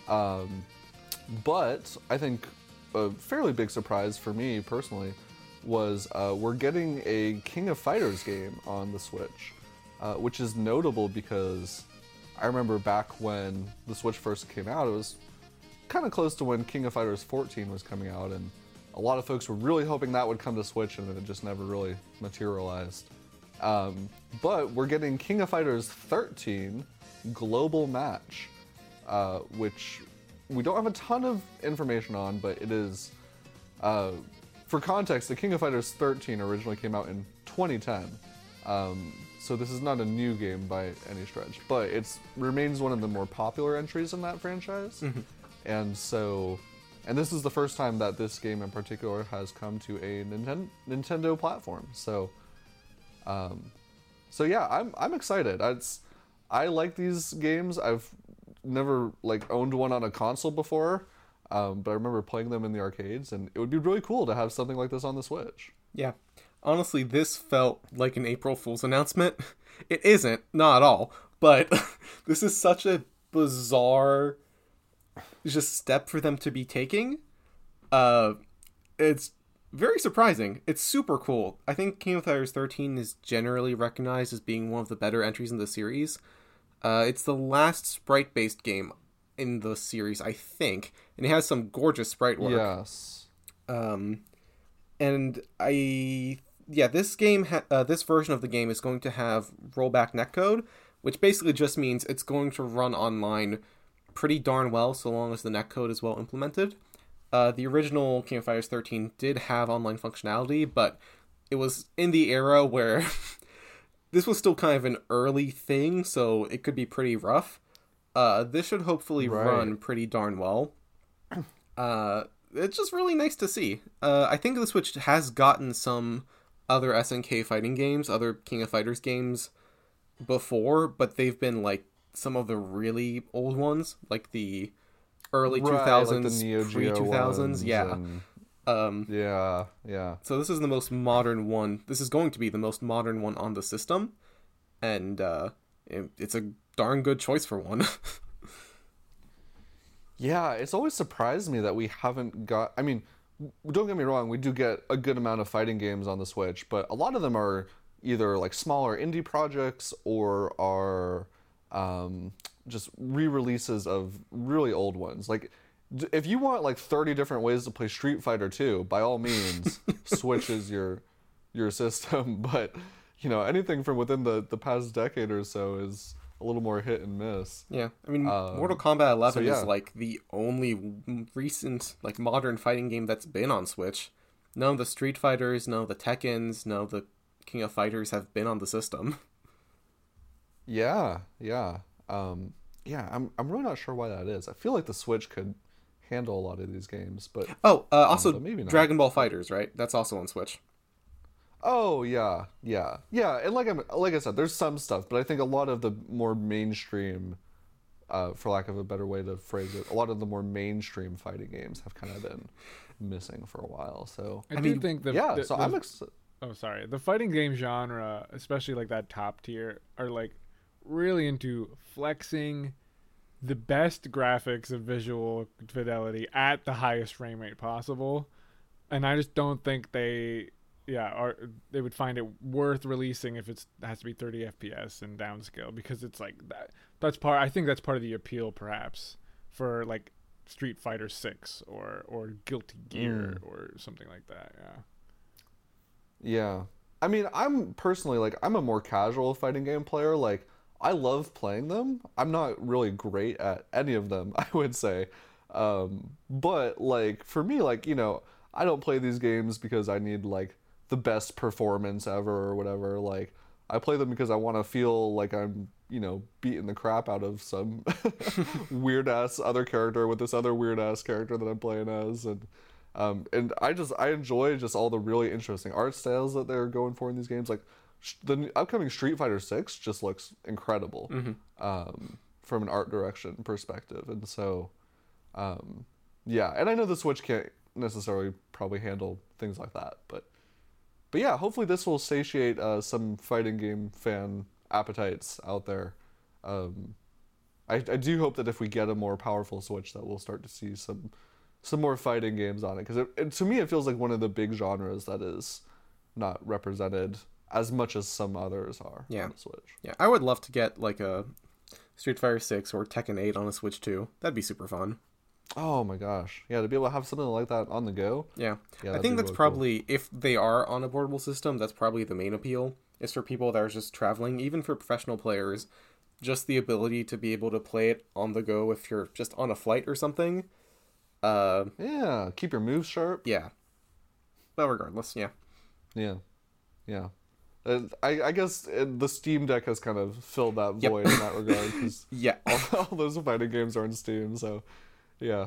But I think a fairly big surprise for me personally was we're getting a King of Fighters game on the Switch, which is notable because I remember back when the Switch first came out, it was kind of close to when King of Fighters 14 was coming out, and a lot of folks were really hoping that would come to Switch, and it just never really materialized. But we're getting King of Fighters 13 Global Match, which we don't have a ton of information on, but it is, for context, the King of Fighters 13 originally came out in 2010. So this is not a new game by any stretch, but it remains one of the more popular entries in that franchise. Mm-hmm. And this is the first time that this game in particular has come to a Nintendo platform. So yeah, I'm excited. I like these games. I've never owned one on a console before, but I remember playing them in the arcades, and it would be really cool to have something like this on the Switch. Yeah. Honestly, this felt like an April Fool's announcement. It isn't, not at all, but this is such a bizarre just step for them to be taking. It's very surprising. It's super cool. I think King of Fighters 13 is generally recognized as being one of the better entries in the series. It's the last sprite-based game in the series, I think, and it has some gorgeous sprite work. Yes. And this game, this version of the game is going to have rollback netcode, which basically just means it's going to run online pretty darn well so long as the netcode is well implemented. The original King of Fighters 13 did have online functionality, but it was in the era where this was still kind of an early thing, so it could be pretty rough. This should hopefully run pretty darn well. It's just really nice to see. I think the Switch has gotten some other SNK fighting games, other King of Fighters games before, but they've been like some of the really old ones, like the early 2000s, like the Neo Geo pre-2000s. Yeah. Yeah. So this is the most modern one. This is going to be the most modern one on the system, and it's a darn good choice for one. Yeah, it's always surprised me that we haven't got... I mean, don't get me wrong, we do get a good amount of fighting games on the Switch, but a lot of them are either like smaller indie projects or are just re-releases of really old ones. Like, if you want like 30 different ways to play Street Fighter 2, by all means, Switch is your system. But, you know, anything from within the past decade or so is a little more hit and miss. Yeah, I mean, Mortal Kombat 11 so, is like the only recent like modern fighting game that's been on Switch. None of the Street Fighters, none of the Tekkens, none of the King of Fighters have been on the system. Yeah. I'm really not sure why that is. I feel like the Switch could handle a lot of these games, but also but maybe not. Dragon Ball Fighters, right? That's also on Switch. Oh yeah. And like I said, there's some stuff, but I think a lot of the more mainstream, for lack of a better way to phrase it, a lot of the more mainstream fighting games have kind of been missing for a while. So I do think I'm excited. Oh, sorry. The fighting game genre, especially like that top tier, are like really into flexing the best graphics and visual fidelity at the highest frame rate possible. And I just don't think they would find it worth releasing if it has to be 30 FPS and downscale, because it's like I think that's part of the appeal perhaps for like Street Fighter 6 or Guilty Gear or something like that. Yeah. I mean, I'm personally like, I'm a more casual fighting game player. Like, I love playing them. I'm not really great at any of them, I would say. But like for me, like, you know, I don't play these games because I need like the best performance ever or whatever. Like, I play them because I want to feel like I'm, you know, beating the crap out of some weird ass other character with this other weird ass character that I'm playing as, and I enjoy just all the really interesting art styles that they're going for in these games. Like the upcoming Street Fighter 6 just looks incredible from an art direction perspective, and so yeah, and I know the Switch can't necessarily probably handle things like that, but yeah, hopefully this will satiate some fighting game fan appetites out there. I do hope that if we get a more powerful Switch, that we'll start to see some more fighting games on it, because to me it feels like one of the big genres that is not represented as much as some others are on the Switch. Yeah, I would love to get like a Street Fighter 6 or Tekken 8 on a Switch too. That'd be super fun. Oh my gosh. Yeah, to be able to have something like that on the go. Yeah I think that's really probably cool. If they are on a portable system, that's probably the main appeal. Is for people that are just traveling, even for professional players, just the ability to be able to play it on the go if you're just on a flight or something. Yeah, keep your moves sharp. Yeah. But regardless, yeah. I guess the Steam Deck has kind of filled that void in that regard, because all those fighting games are in Steam, so yeah.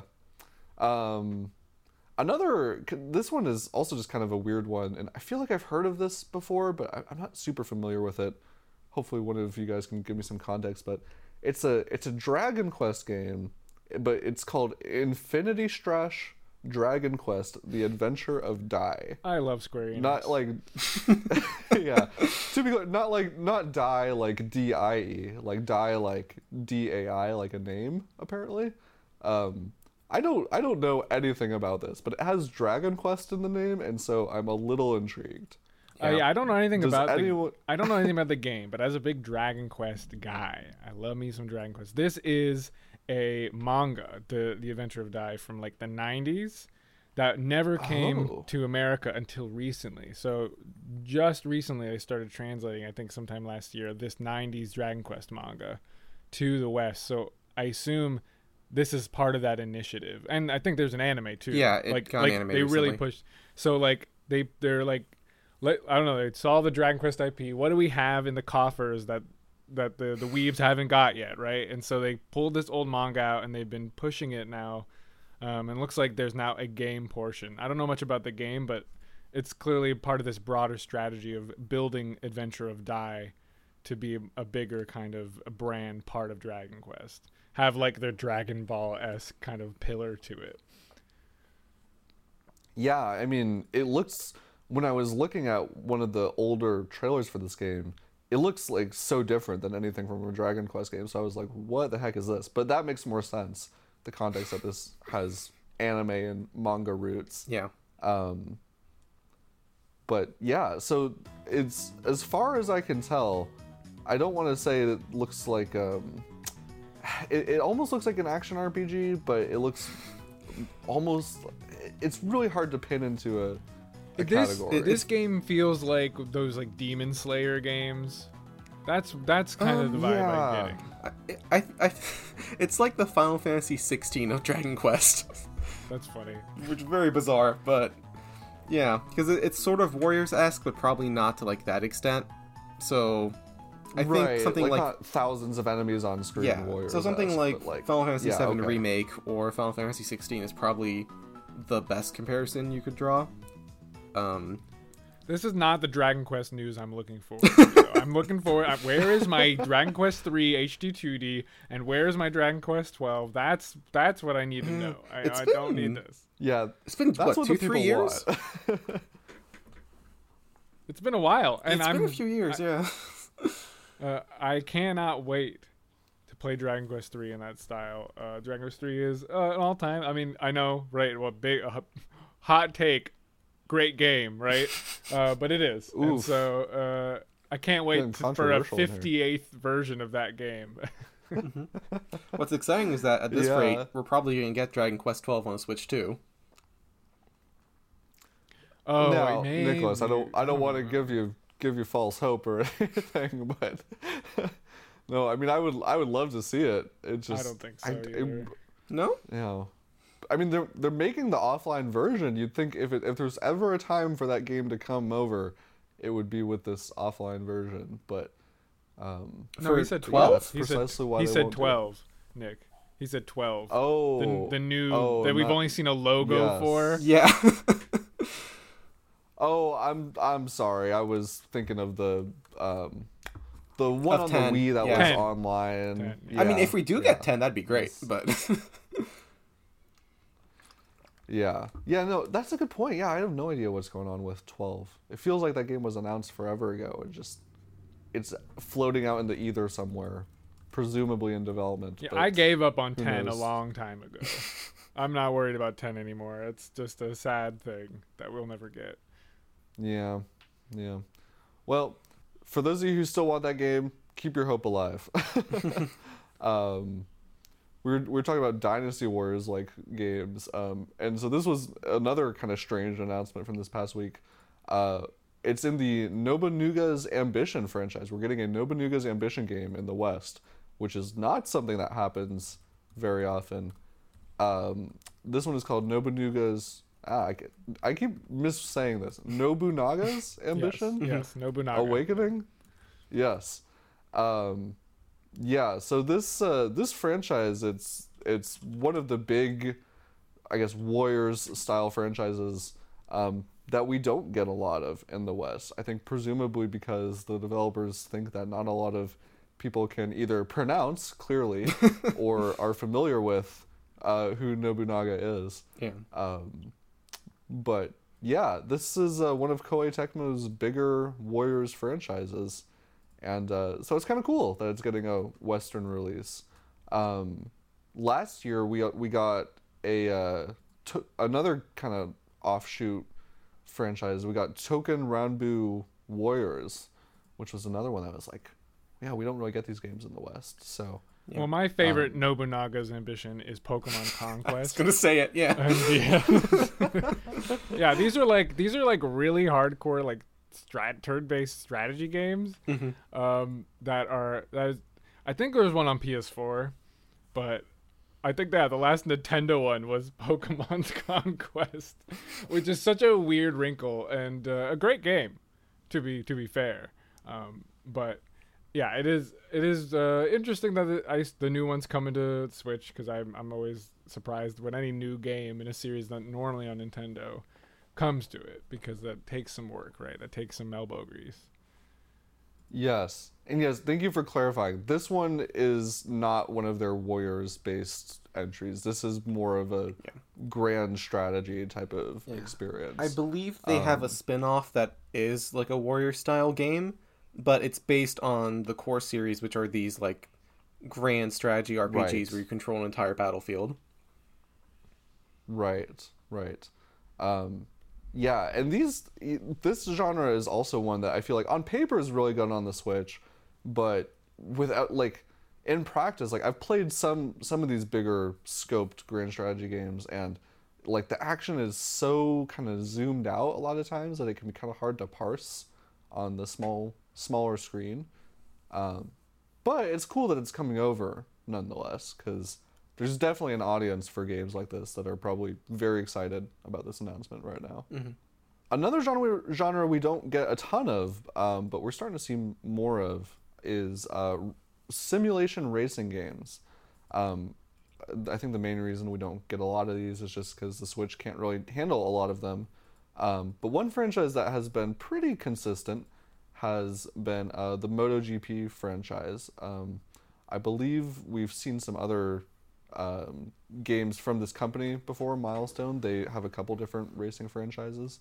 This one is also just kind of a weird one, and I feel like I've heard of this before, but I'm not super familiar with it. Hopefully one of you guys can give me some context, but it's a Dragon Quest game, but it's called Infinity Strash Dragon Quest: The Adventure of Dai. I love Square Enix. Not like yeah. To be clear, not Dai like DIE, like Dai like DAI, like a name apparently. I don't know anything about this, but it has Dragon Quest in the name, and so I'm a little intrigued. Yeah, I don't know anything I don't know anything about the game, but as a big Dragon Quest guy, I love me some Dragon Quest. This is a manga, the Adventure of Dai, from like the 90s, that never came Oh. to America until recently. So just recently I started translating, I think sometime last year, this 90s Dragon Quest manga to the West. So I assume this is part of that initiative. And I think there's an anime too. Yeah, it like got anime they really recently. pushed. So like they're like I don't know, they saw the Dragon Quest IP. What do we have in the coffers that the weebs haven't got yet, right? And so they pulled this old manga out and they've been pushing it now. And looks like there's now a game portion. I don't know much about the game, but it's clearly part of this broader strategy of building Adventure of Dai to be a bigger kind of a brand part of Dragon Quest. Have like their Dragon Ball-esque kind of pillar to it. Yeah, I mean, it looks, when I was looking at one of the older trailers for this game, it looks like so different than anything from a Dragon Quest game. So I was like, what the heck is this? But that makes more sense, the context that this has anime and manga roots. Yeah. But yeah, so it's, as far as I can tell, I don't want to say it looks like it almost looks like an action RPG, but it looks almost, it's really hard to pin into a category. This game feels like those like Demon Slayer games. That's kind of the vibe yeah. I'm getting. I it's like the Final Fantasy 16 of Dragon Quest, That's funny. which is very bizarre, but yeah, because it's sort of Warriors-esque, but probably not to like that extent. So I think something like not thousands of enemies on screen. yeah, Warriors so something like Final Fantasy yeah, 7 okay. Remake or Final Fantasy 16 is probably the best comparison you could draw. This is not the Dragon Quest news I'm looking for. Though. I'm looking for where is my Dragon Quest 3 HD 2D and where is my Dragon Quest 12? That's what I need to know. I don't need this. Yeah, It's been that's what the 2-3 people years. want. It's been a while, and It's been a few years, yeah. I cannot wait to play Dragon Quest 3 in that style. Dragon Quest 3 is an all-time. I mean, I know, right? Well, big hot take, great game, right? But it is, and Oof. so I can't wait Getting for a controversial here. 58th version of that game. What's exciting is that at this Yeah. rate, we're probably going to get Dragon Quest 12 on the Switch too. Oh, now, maybe. Nicholas, I don't want to give you false hope or anything, but no, I mean, I would love to see it. It just, I don't think so either. No? you know, I mean, they're making the offline version. You'd think if there's ever a time for that game to come over, it would be with this offline version. But No, For he said 12? 12. That's He said, precisely why he they said won't do it. 12, Nick. He said 12. oh, The new oh, that we've not- only seen a logo yes. for. Yeah. Oh, I'm sorry. I was thinking of the one Of on 10, the Wii that yeah. was 10. online. 10, I mean, Yeah, if we do yeah. get 10, that'd be great, Yes. but Yeah. Yeah, no, that's a good point. Yeah, I have no idea what's going on with 12. It feels like that game was announced forever ago and just it's floating out in the ether somewhere, presumably in development. Yeah, but I gave up on who 10 a knows? long time ago. I'm not worried about 10 anymore. It's just a sad thing that we'll never get. Yeah. Yeah. Well, for those of you who still want that game, keep your hope alive. We're talking about Dynasty Warriors like games, and so this was another kind of strange announcement from this past week. It's in the Nobunuga's Ambition franchise. We're getting a Nobunuga's Ambition game in the West, which is not something that happens very often. This one is called Nobunuga's. I keep missaying this. Nobunaga's Ambition. Yes, Nobunaga. Awakening. Yes. Yeah. So this franchise, it's one of the big, I guess, Warriors style franchises that we don't get a lot of in the West. I think presumably because the developers think that not a lot of people can either pronounce clearly or are familiar with who Nobunaga is. yeah. But yeah, this is one of Koei Tecmo's bigger Warriors franchises, and so it's kind of cool that it's getting a Western release. Last year we got another kind of offshoot franchise. We got Token Ranbu Warriors, which was another one that was like, yeah, we don't really get these games in the West, so Yeah. Well, my favorite Nobunaga's ambition is Pokemon I was Conquest. gonna say it. Yeah. Yeah, these are like really hardcore like turn-based strategy games. I think there was one on PS4, but I think that the last Nintendo one was Pokemon's Conquest, which is such a weird wrinkle and a great game, to be fair. But yeah, it is interesting that the new ones come into Switch, because I'm always surprised when any new game in a series that normally on Nintendo comes to it, because that takes some work, right? That takes some elbow grease. Yes. And yes, thank you for clarifying. This one is not one of their Warriors-based entries. This is more of a grand strategy type of experience. I believe they have a spin-off that is like a Warrior-style game, but it's based on the core series, which are these like grand strategy RPGs where you control an entire battlefield. Right. Yeah, and this genre is also one that I feel like on paper is really good on the Switch, but without like in practice, like I've played some of these bigger scoped grand strategy games, and like the action is so kind of zoomed out a lot of times that it can be kind of hard to parse on the smaller screen. But it's cool that it's coming over nonetheless, because there's definitely an audience for games like this that are probably very excited about this announcement right now. Mm-hmm. Another genre we don't get a ton of, but we're starting to see more of, is simulation racing games. I think the main reason we don't get a lot of these is just because the Switch can't really handle a lot of them. But one franchise that has been pretty consistent has been the MotoGP franchise. I believe we've seen some other games from this company before, Milestone. They have a couple different racing franchises.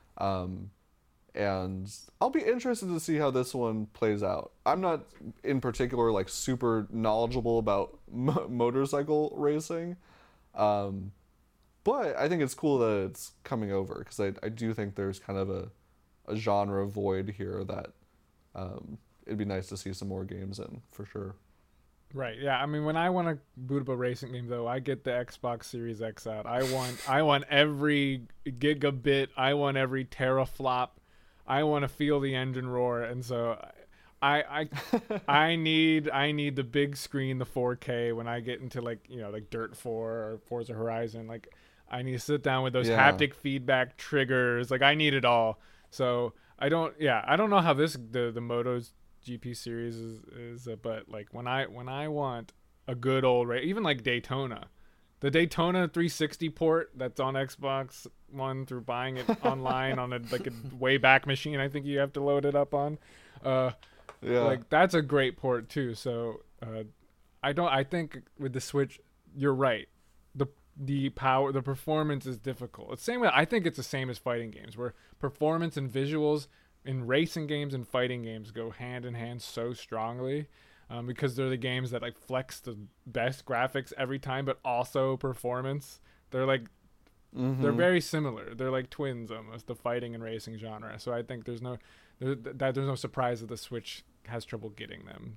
And I'll be interested to see how this one plays out. I'm not in particular like super knowledgeable about motorcycle racing, but I think it's cool that it's coming over, because I do think there's kind of a genre void here that it'd be nice to see some more games in, for sure. Right. Yeah. I mean, when I want to boot up a racing game, though, I get the Xbox Series X out. I want every gigabit. I want every teraflop. I want to feel the engine roar, and so I need the big screen, the 4K. When I get into like Dirt 4 or Forza Horizon, like I need to sit down with those haptic feedback triggers. Like I need it all. So I don't know how the Moto's GP series is but like when I want a good old even like Daytona, the Daytona 360 port that's on Xbox One through buying it online on a way back machine, I think you have to load it up on, like that's a great port too. So I think with the Switch, you're right, the performance is difficult. It's same way. I think it's the same as fighting games, where performance and visuals in racing games and fighting games go hand in hand so strongly, because they're the games that like flex the best graphics every time, but also performance. They're like they're very similar. They're like twins almost, the fighting and racing genre. So I think there's no surprise that the Switch has trouble getting them.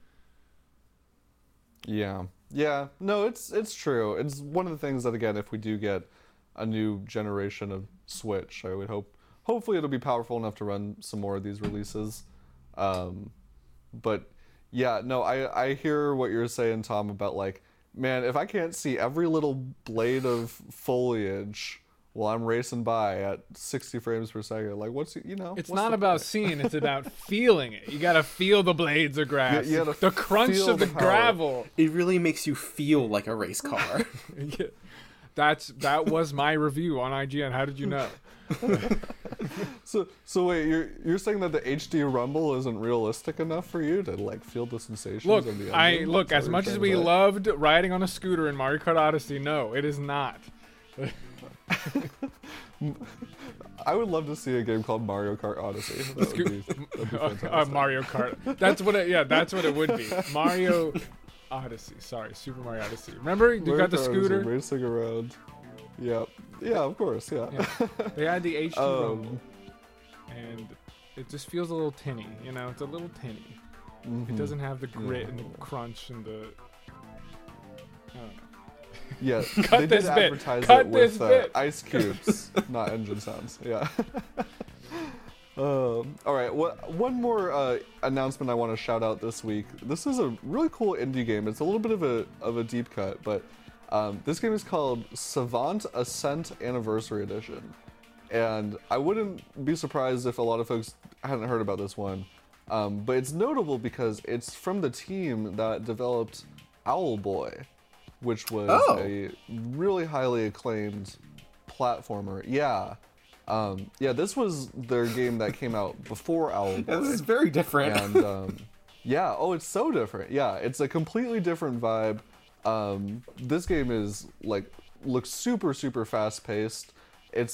Yeah. No, it's true. It's one of the things that, again, if we do get a new generation of Switch, I would hopefully it'll be powerful enough to run some more of these releases. But yeah, no, I hear what you're saying, Tom, about like, man, if I can't see every little blade of foliage while I'm racing by at 60 frames per second, like it's not about seeing, it's about feeling it. You gotta feel the blades of grass, the crunch of the gravel. It really makes you feel like a race car. Yeah. That was my review on IGN. How did you know? So wait, you're saying that the HD rumble isn't realistic enough for you to like feel the sensations of the engine? As much as we loved riding on a scooter in Mario Kart Odyssey, no, it is not. I would love to see a game called Mario Kart Odyssey. That'd be fantastic. Mario Kart. That's what it would be. Mario Odyssey. Sorry, Super Mario Odyssey. Remember, you got the scooter racing around. Yep. Yeah, of course. Yeah. They had the HD rumble, and it just feels a little tinny. It's a little tinny. It doesn't have the grit and the crunch and the Yeah, Cut they this did bit. advertise Cut it with this bit. ice cubes, not engine sounds. Yeah. All right. One more announcement I want to shout out this week. This is a really cool indie game. It's a little bit of a deep cut, but this game is called Savant Ascent Anniversary Edition, and I wouldn't be surprised if a lot of folks hadn't heard about this one. But it's notable because it's from the team that developed Owlboy, which was a really highly acclaimed platformer. Yeah. This was their game that came out before Owlboy. Yeah, this is very different. And it's so different. Yeah, it's a completely different vibe. This game is looks super super fast paced. It's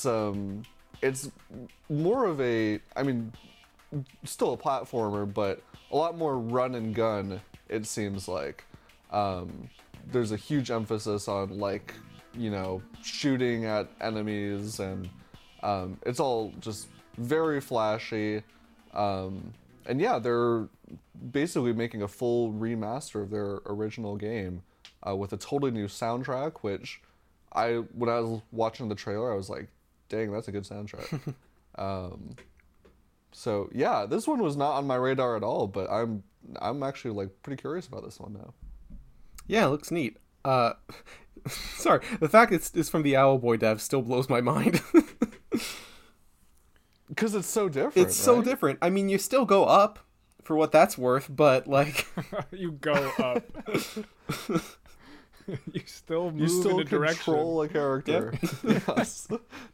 more of a, I mean, still a platformer, but a lot more run and gun, it seems like. There's a huge emphasis on shooting at enemies, and it's all just very flashy. And yeah, they're basically making a full remaster of their original game with a totally new soundtrack, which when I was watching the trailer, I was like, dang, that's a good soundtrack. So yeah, this one was not on my radar at all, but I'm actually pretty curious about this one now. Yeah, it looks neat. Sorry, the fact it's from the Owlboy dev still blows my mind. Because it's so different. It's so different. I mean, you still go up for what that's worth, but you go up. You still move in a direction. Control a character. Yep. Yes.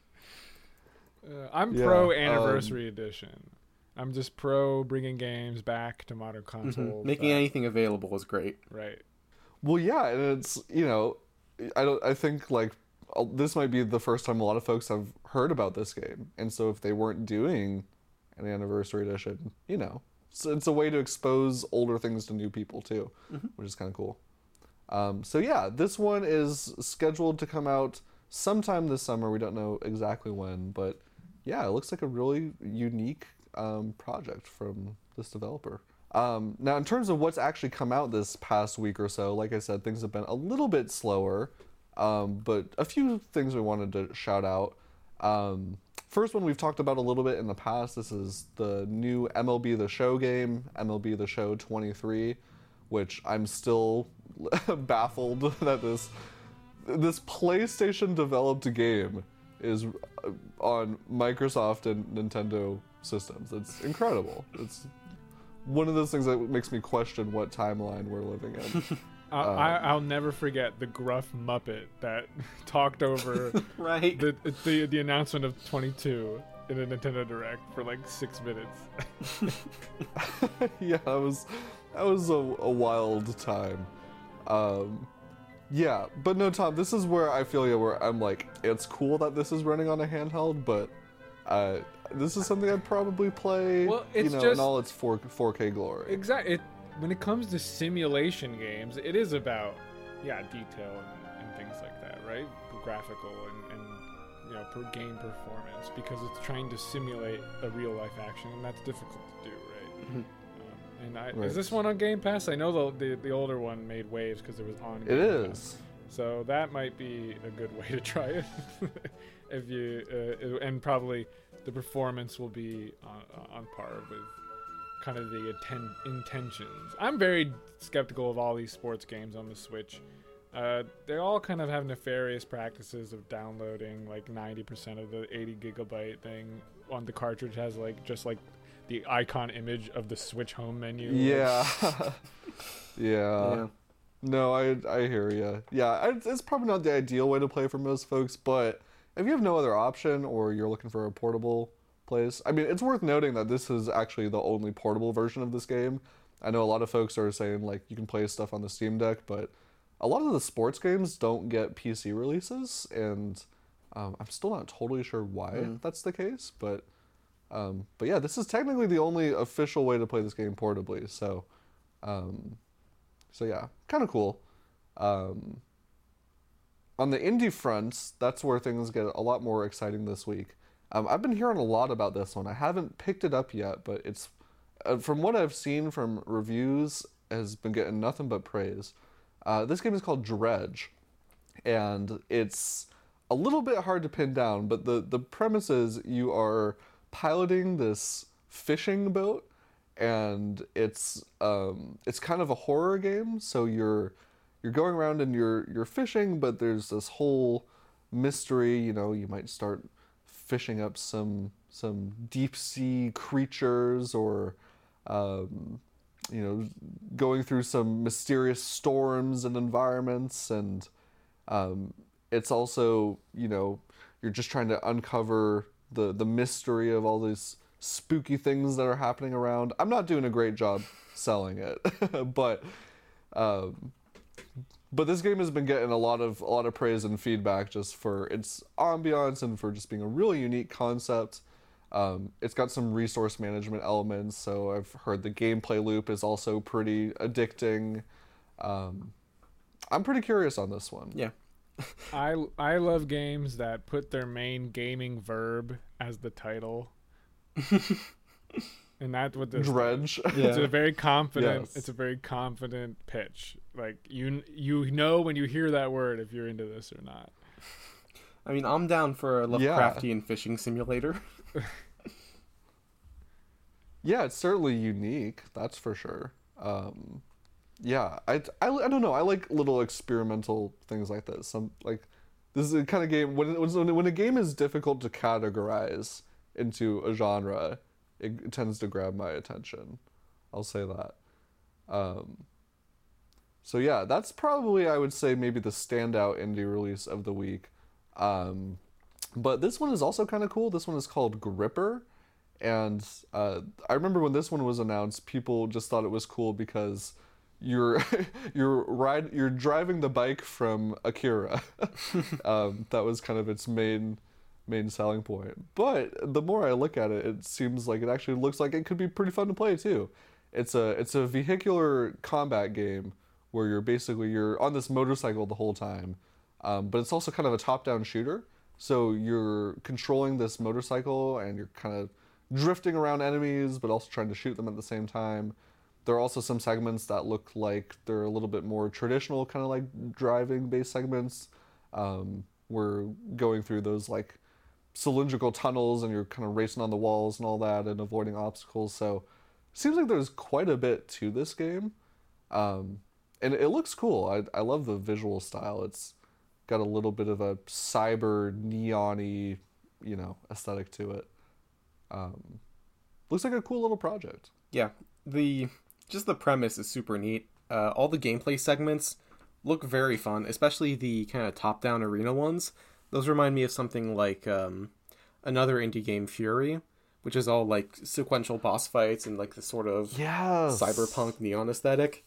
I'm pro Anniversary Edition. I'm just pro bringing games back to modern consoles. Making anything available is great. Right. Well, yeah, and it's, I think this might be the first time a lot of folks have heard about this game, and so if they weren't doing an Anniversary Edition, so it's a way to expose older things to new people too, which is kind of cool. So yeah, this one is scheduled to come out sometime this summer. We don't know exactly when, but yeah, it looks like a really unique project from this developer. Now, in terms of what's actually come out this past week or so, like I said, things have been a little bit slower, but a few things we wanted to shout out. First one we've talked about a little bit in the past. This is the new MLB The Show game, MLB The Show 23, which I'm still baffled that this PlayStation developed game is on Microsoft and Nintendo systems. It's incredible. It's one of those things that makes me question what timeline we're living in. I'll never forget the gruff Muppet that talked over right. the announcement of 22 in a Nintendo Direct for 6 minutes. Yeah, that was a wild time. Yeah, but no, Tom, this is where I feel where I'm it's cool that this is running on a handheld, but this is something I'd probably play, in all its 4K glory. Exactly. When it comes to simulation games, it is about, detail and things like that, right? Graphical and game performance, because it's trying to simulate a real-life action, and that's difficult to do, right? Right. Is this one on Game Pass? I know the older one made waves because it was on Game It Pass. is. So that might be a good way to try it. If you and probably the performance will be on par with kind of the intentions. I'm very skeptical of all these sports games on the Switch. They all kind of have nefarious practices of downloading 90% of the 80 gigabyte thing on the cartridge has just the icon image of the Switch home menu. Yeah. Yeah. No, I hear you. Yeah, it's probably not the ideal way to play for most folks, but if you have no other option or you're looking for a portable place, I mean, it's worth noting that this is actually the only portable version of this game. I know a lot of folks are saying you can play stuff on the Steam Deck, but a lot of the sports games don't get PC releases, and I'm still not totally sure why that's the case, but yeah, this is technically the only official way to play this game portably, so yeah, kind of cool. On the indie fronts, that's where things get a lot more exciting this week. I've been hearing a lot about this one. I haven't picked it up yet, but it's from what I've seen from reviews, has been getting nothing but praise. This game is called Dredge, and it's a little bit hard to pin down, but the premise is you are piloting this fishing boat, and it's kind of a horror game. So you're going around and you're fishing, but there's this whole mystery. You know, you might start fishing up some deep sea creatures, or you know, going through some mysterious storms and environments, and it's also, you know, you're just trying to uncover the mystery of all these spooky things that are happening around. I'm not doing a great job selling it, but this game has been getting a lot of praise and feedback just for its ambiance and for just being a really unique concept. It's got some resource management elements, so I've heard the gameplay loop is also pretty addicting. I'm pretty curious on this one. Yeah. I love games that put their main gaming verb as the title. And that's what this Dredge. It's a very confident Yes. It's a very confident pitch. Like you know when you hear that word if you're into this or not. I mean, I'm down for a Lovecraftian fishing simulator. Yeah, it's certainly unique, that's for sure. Yeah, I don't know. I like little experimental things like this. This is the kind of game when a game is difficult to categorize into a genre, it tends to grab my attention. I'll say that. So yeah, that's probably, I would say, maybe the standout indie release of the week. But this one is also kind of cool. This one is called Gripper, and I remember when this one was announced, people just thought it was cool because you're driving the bike from Akira. That was kind of its main selling point. But the more I look at it, it seems like it actually looks like it could be pretty fun to play too. It's a vehicular combat game where you're on this motorcycle the whole time, but it's also kind of a top-down shooter. So you're controlling this motorcycle and you're kind of drifting around enemies, but also trying to shoot them at the same time. There are also some segments that look like they're a little bit more traditional, kind of like driving-based segments. We're going through those like cylindrical tunnels and you're kind of racing on the walls and all that and avoiding obstacles. So it seems like there's quite a bit to this game. And it looks cool. I love the visual style. It's got a little bit of a cyber neon-y, you know, aesthetic to it. Looks like a cool little project. Yeah, the premise is super neat. All the gameplay segments look very fun, especially the kind of top-down arena ones. Those remind me of something like another indie game, Fury, which is all like sequential boss fights and like the sort of cyberpunk neon aesthetic.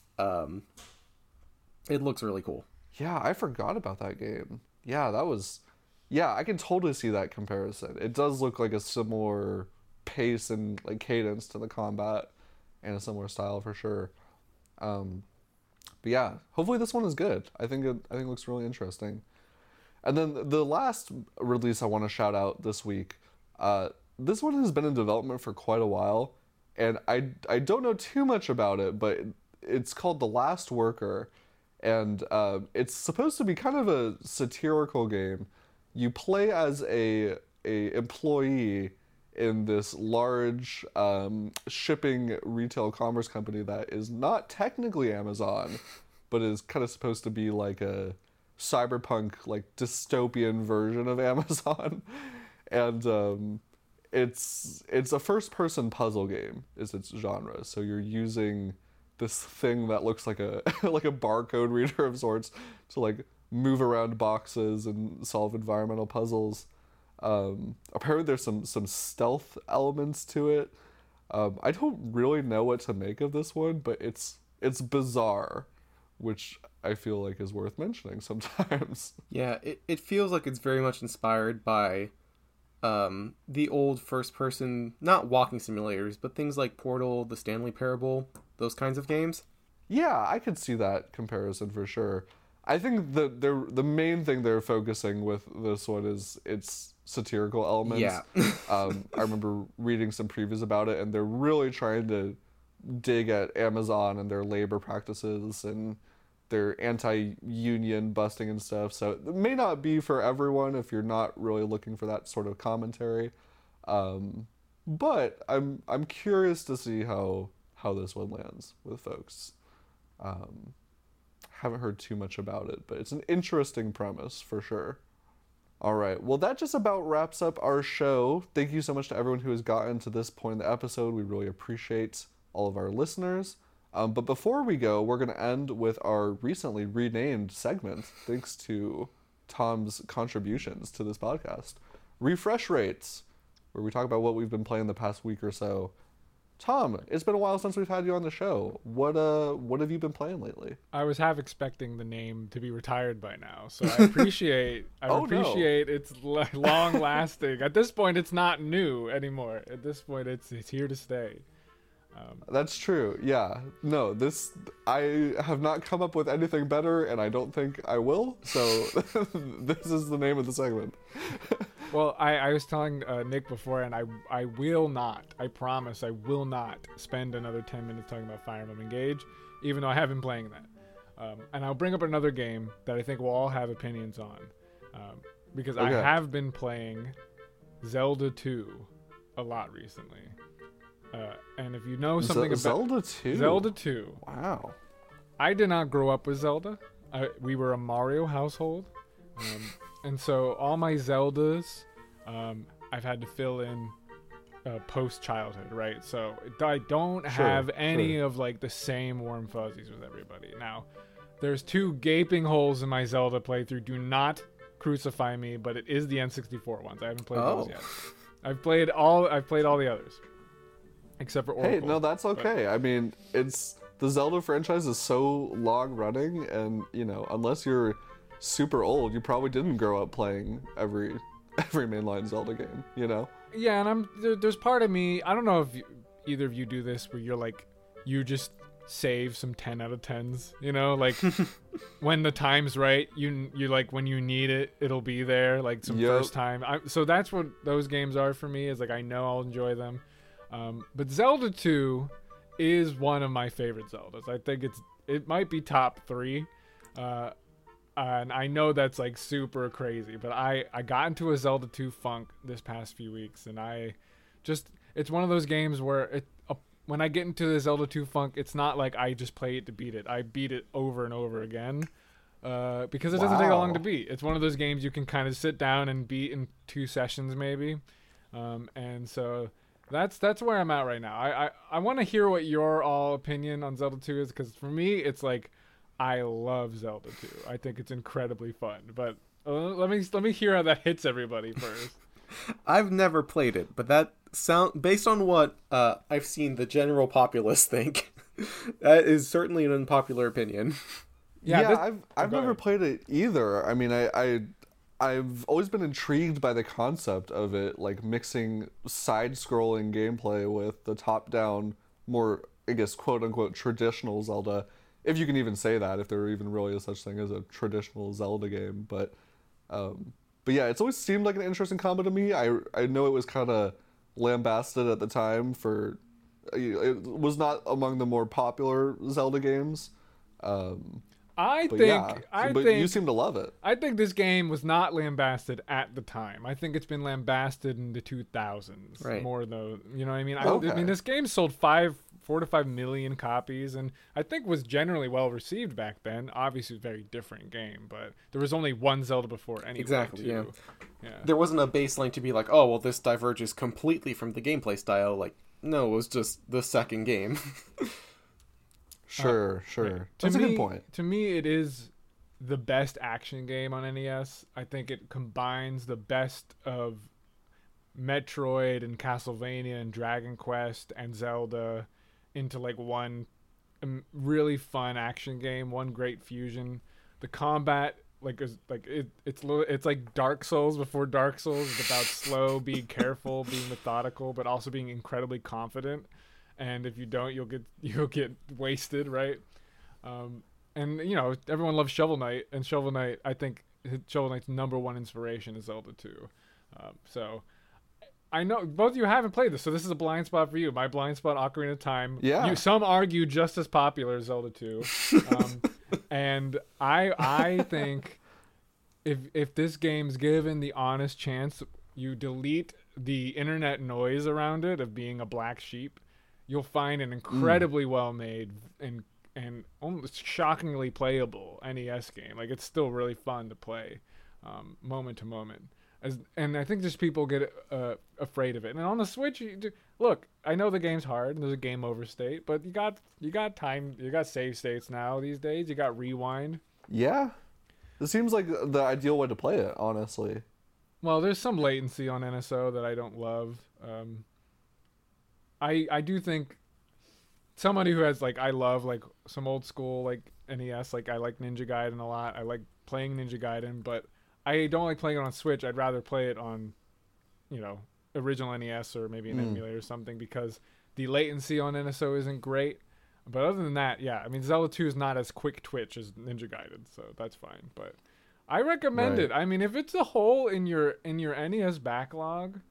It looks really cool. Yeah, I forgot about that game. Yeah, I can totally see that comparison. It does look like a similar pace and like cadence to the combat and a similar style for sure. But yeah, hopefully this one is good. I think it looks really interesting. And then the last release I want to shout out this week, this one has been in development for quite a while, and I don't know too much about it, but it's called The Last Worker, and it's supposed to be kind of a satirical game. You play as a employee in this large shipping retail commerce company that is not technically Amazon, but is kind of supposed to be like a cyberpunk, like dystopian version of Amazon. And it's a first-person puzzle game is its genre. So you're using this thing that looks like a like a barcode reader of sorts to like move around boxes and solve environmental puzzles. Apparently there's some stealth elements to it. I don't really know what to make of this one, but it's bizarre, which I feel like is worth mentioning sometimes. Yeah, it feels like it's very much inspired by the old first-person, not walking simulators, but things like Portal, the Stanley Parable, those kinds of games. Yeah, I could see that comparison for sure. I think the main thing they're focusing with this one is its satirical elements. Yeah. I remember reading some previews about it, and they're really trying to dig at Amazon and their labor practices and they're anti-union busting and stuff. So it may not be for everyone if you're not really looking for that sort of commentary. But I'm curious to see how this one lands with folks. Haven't heard too much about it, but it's an interesting premise for sure. All right, well, that just about wraps up our show. Thank you so much to everyone who has gotten to this point in the episode. We really appreciate all of our listeners. But before we go, we're going to end with our recently renamed segment, thanks to Tom's contributions to this podcast. Refresh Rates, where we talk about what we've been playing the past week or so. Tom, it's been a while since we've had you on the show. What have you been playing lately? I was half expecting the name to be retired by now, so I appreciate it's long lasting. At this point, it's not new anymore. At this point, it's here to stay. That's true. Yeah. No, I have not come up with anything better, and I don't think I will. So this is the name of the segment. Well, I was telling Nick before, and I will not, I promise, I will not spend another 10 minutes talking about Fire Emblem Engage, even though I have been playing that. And I'll bring up another game that I think we'll all have opinions on, because I have been playing Zelda 2 a lot recently. And if you know something about Zelda 2? Zelda 2. Wow. I did not grow up with Zelda. We were a Mario household. And so all my Zeldas, I've had to fill in post-childhood, right? So I don't have any of like the same warm fuzzies with everybody. Now, there's 2 gaping holes in my Zelda playthrough. Do not crucify me, but it is the N64 ones. I haven't played those yet. I've played all the others. Except for Oracle. Hey, no, that's okay. I mean, the Zelda franchise is so long running, and unless you're super old, you probably didn't grow up playing every mainline Zelda game. Yeah, and there's part of me. I don't know if either of you do this, where you're like, you just save some 10 out of 10s. Like when the time's right, you like when you need it, it'll be there. Like some first time. So that's what those games are for me. Is like I know I'll enjoy them. But Zelda 2 is one of my favorite Zeldas. I think it might be top 3. And I know that's like super crazy, but I got into a Zelda 2 funk this past few weeks, and it's one of those games where when I get into the Zelda 2 funk, it's not like I just play it to beat it. I beat it over and over again. Because it doesn't take that long to beat. It's one of those games you can kind of sit down and beat in 2 sessions maybe. And so that's where I'm at right now. I want to hear what your all opinion on Zelda 2 is, because for me it's like I love Zelda 2. I think it's incredibly fun. But let me hear how that hits everybody first. I've never played it, but that based on what I've seen the general populace think, that is certainly an unpopular opinion. Yeah, I've never played it either. I mean, I've always been intrigued by the concept of it, like mixing side-scrolling gameplay with the top-down, more, I guess, quote-unquote traditional Zelda, if you can even say that, if there even really is such thing as a traditional Zelda game. But yeah, it's always seemed like an interesting combo to me. I know it was kind of lambasted at the time for, it was not among the more popular Zelda games. But you seem to love it. I think this game was not lambasted at the time. I think it's been lambasted in the 2000s. Right. More though, you know what I mean? Okay. I mean, this game sold 4 to 5 million copies, and I think was generally well received back then. Obviously, a very different game, but there was only one Zelda before anyway. Exactly. Too. Yeah. There wasn't a baseline to be like, oh, well, this diverges completely from the gameplay style. Like, no, it was just the second game. Sure. That's a good point. To me, it is the best action game on NES. I think it combines the best of Metroid and Castlevania and Dragon Quest and Zelda into like one really fun action game, one great fusion. The combat it's like Dark Souls before Dark Souls. It's about slow, being careful, being methodical, but also being incredibly confident. And if you don't, you'll get wasted, right? And everyone loves Shovel Knight, and Shovel Knight, I think Shovel Knight's #1 inspiration is Zelda 2. So I know both of you haven't played this, so this is a blind spot for you. My blind spot, Ocarina of Time. Yeah. Some argue just as popular as Zelda 2. And I think if this game's given the honest chance, you delete the internet noise around it of being a black sheep, you'll find an incredibly well made and almost shockingly playable NES game. Like, it's still really fun to play, moment to moment. And I think just people get afraid of it. And on the Switch, look, I know the game's hard and there's a game over state, but you got time, you got save states now these days. You got rewind. Yeah, it seems like the ideal way to play it, honestly. Well, there's some latency on NSO that I don't love. I do think somebody who has, like, I love, like, some old school, like, NES, like, I like Ninja Gaiden a lot. I like playing Ninja Gaiden, but I don't like playing it on Switch. I'd rather play it on, original NES or maybe an emulator or something, because the latency on NSO isn't great. But other than that, yeah, I mean, Zelda 2 is not as quick twitch as Ninja Gaiden, so that's fine. But I recommend it. I mean, if it's a hole in your NES backlog,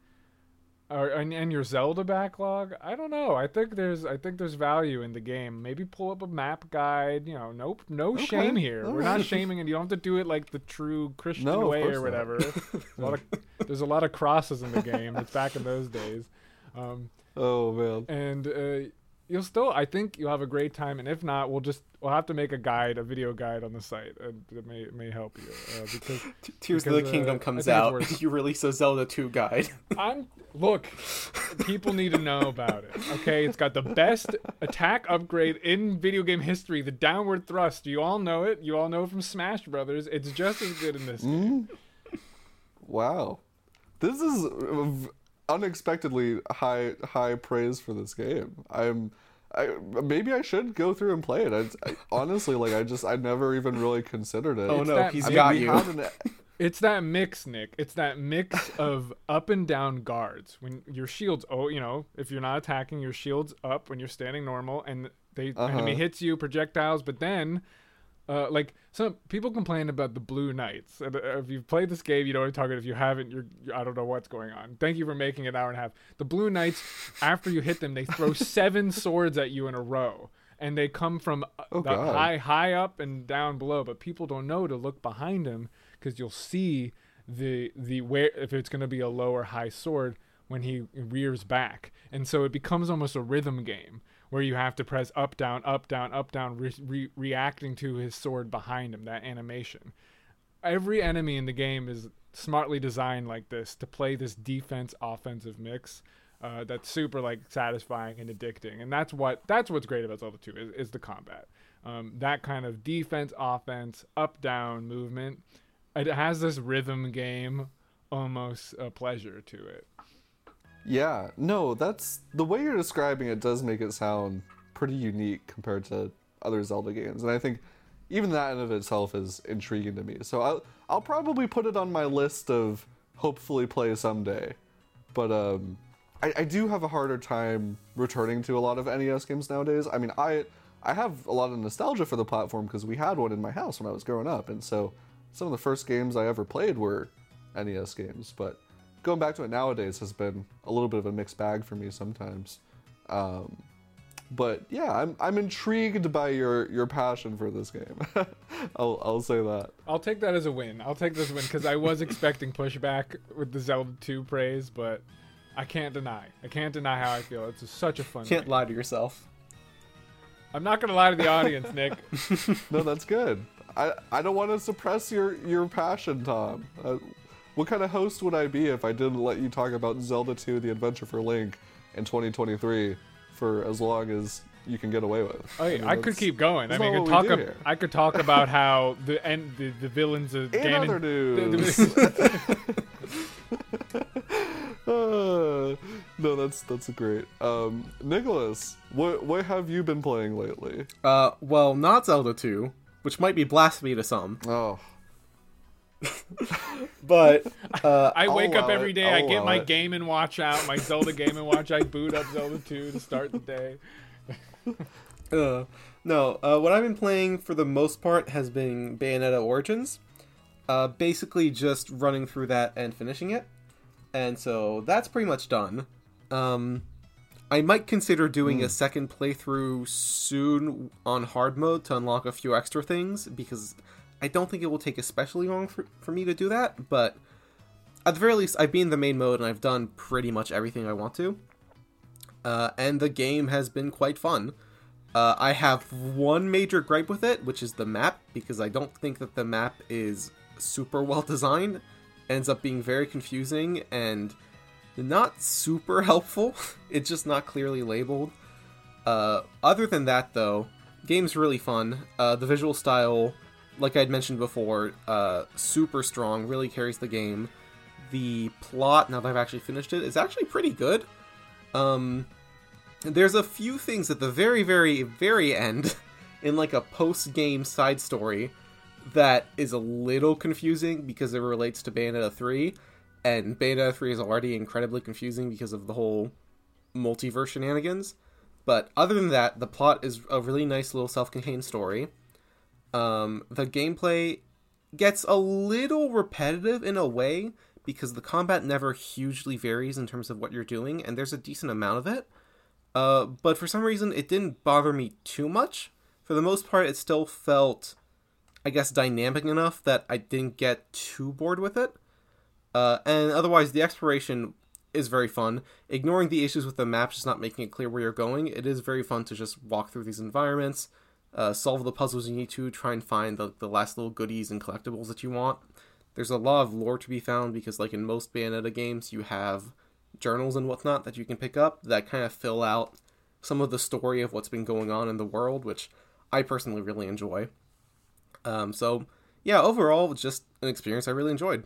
and your Zelda backlog, I don't know. I think there's value in the game. Maybe pull up a map guide. No shame here. We're not shaming, and you don't have to do it like the true Christian way or whatever. There's a lot of crosses in the game. It's back in those days. Oh man. And I think you'll have a great time. And if not, we'll have to make a video guide on the site, and it may help you. Because Tears of the Kingdom comes out, you release a Zelda 2 guide. Look, people need to know about it. Okay, it's got the best attack upgrade in video game history, the downward thrust. You all know it. You all know it from Smash Brothers. It's just as good in this game. Wow, this is unexpectedly high praise for this game. Maybe I should go through and play it. I honestly, like, I never even really considered it. Oh no, he's got you. It's that mix, Nick. It's that mix of up and down guards. When your shield's, if you're not attacking, your shield's up when you're standing normal, and enemy hits you, projectiles. But then, like, some people complain about the Blue Knights. If you've played this game, you know what I'm talking about. If you haven't, I don't know what's going on. Thank you for making it an hour and a half. The Blue Knights, after you hit them, they throw 7 swords at you in a row. And they come from high up and down below. But people don't know to look behind them, because you'll see the where, if it's going to be a low or high sword when he rears back. And so it becomes almost a rhythm game where you have to press up, down, reacting to his sword behind him, that animation. Every enemy in the game is smartly designed like this to play this defense-offensive mix that's super, like, satisfying and addicting. And that's what's great about Zelda 2 is the combat. That kind of defense-offense, up-down movement. It has this rhythm game, almost a pleasure to it. Yeah, no, that's the way you're describing it does make it sound pretty unique compared to other Zelda games, and I think even that in of itself is intriguing to me. So I'll probably put it on my list of hopefully play someday. But I do have a harder time returning to a lot of NES games nowadays. I mean, I have a lot of nostalgia for the platform because we had one in my house when I was growing up, and so some of the first games I ever played were NES games, but going back to it nowadays has been a little bit of a mixed bag for me sometimes. But yeah, I'm intrigued by your passion for this game. I'll say that. I'll take that as a win. I'll take this win because I was expecting pushback with the Zelda 2 praise, but I can't deny how I feel. It's such a fun Can't game. lie to yourself. I'm not gonna lie to the audience, Nick. No, that's good. I don't want to suppress your passion, Tom. What kind of host would I be if I didn't let you talk about Zelda 2: The Adventure for Link in 2023 for as long as you can get away with? Oh yeah, I could keep going. I mean, I could talk about how the villains of in Ganon. other news. No, that's great. Nicholas, what have you been playing lately? Well, not Zelda 2, which might be blasphemy to some. Oh. But I wake up every day, I get my it. Game & Watch out, my Zelda Game & Watch, I boot up Zelda 2 to start the day. No, what I've been playing for the most part has been Bayonetta Origins. Basically just running through that and finishing it. And so that's pretty much done. I might consider doing a second playthrough soon on hard mode to unlock a few extra things, because I don't think it will take especially long for me to do that, but at the very least, I've been in the main mode and I've done pretty much everything I want to. And the game has been quite fun. I have one major gripe with it, which is the map, because I don't think that the map is super well designed. It ends up being very confusing and not super helpful. It's just not clearly labeled. Other than that, though, game's really fun. The visual style, like I'd mentioned before, super strong, really carries the game. The plot, now that I've actually finished it, is actually pretty good. There's a few things at the very, very, very end, in like a post-game side story, that is a little confusing because it relates to Bayonetta 3, and Bayonetta 3 is already incredibly confusing because of the whole multiverse shenanigans. But other than that, the plot is a really nice little self-contained story. The gameplay gets a little repetitive in a way, because the combat never hugely varies in terms of what you're doing, and there's a decent amount of it. But for some reason, it didn't bother me too much. For the most part, it still felt, I guess, dynamic enough that I didn't get too bored with it. And otherwise, the exploration is very fun. Ignoring the issues with the map, just not making it clear where you're going, it is very fun to just walk through these environments, solve the puzzles you need to, try and find the last little goodies and collectibles that you want. There's a lot of lore to be found, because like in most Bayonetta games, you have journals and whatnot that you can pick up that kind of fill out some of the story of what's been going on in the world, which I personally really enjoy. So yeah, overall, it's just an experience I really enjoyed.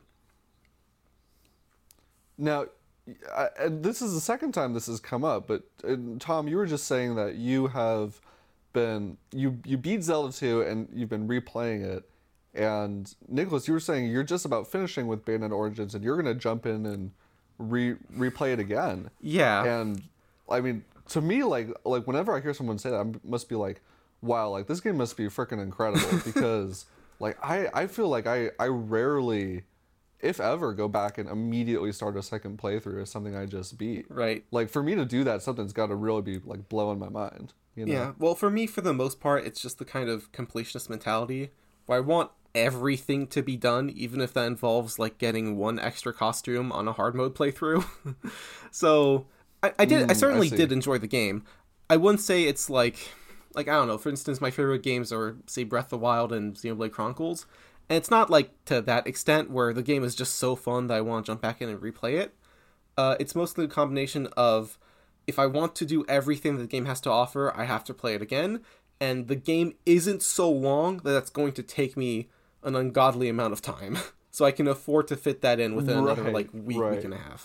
Now, and this is the second time this has come up, but Tom, you were just saying that you have been, you beat Zelda 2 and you've been replaying it. And Nicholas, you were saying you're just about finishing with Bayonetta Origins and you're going to jump in and replay it again. Yeah. And I mean, to me, like whenever I hear someone say that, I must be like, wow, like this game must be freaking incredible, because like I feel like I rarely, if ever, go back and immediately start a second playthrough of something I just beat. Right. Like for me to do that, something's got to really be like blowing my mind. You know? Yeah. Well, for me, for the most part, it's just the kind of completionist mentality where I want everything to be done, even if that involves like getting one extra costume on a hard mode playthrough. So I certainly did enjoy the game. I wouldn't say it's like I don't know, for instance, my favorite games are, say, Breath of the Wild and Xenoblade Chronicles, and it's not like to that extent where the game is just so fun that I want to jump back in and replay it. It's mostly a combination of, if I want to do everything that the game has to offer, I have to play it again, and the game isn't so long that that's going to take me an ungodly amount of time. So I can afford to fit that in within another week and a half.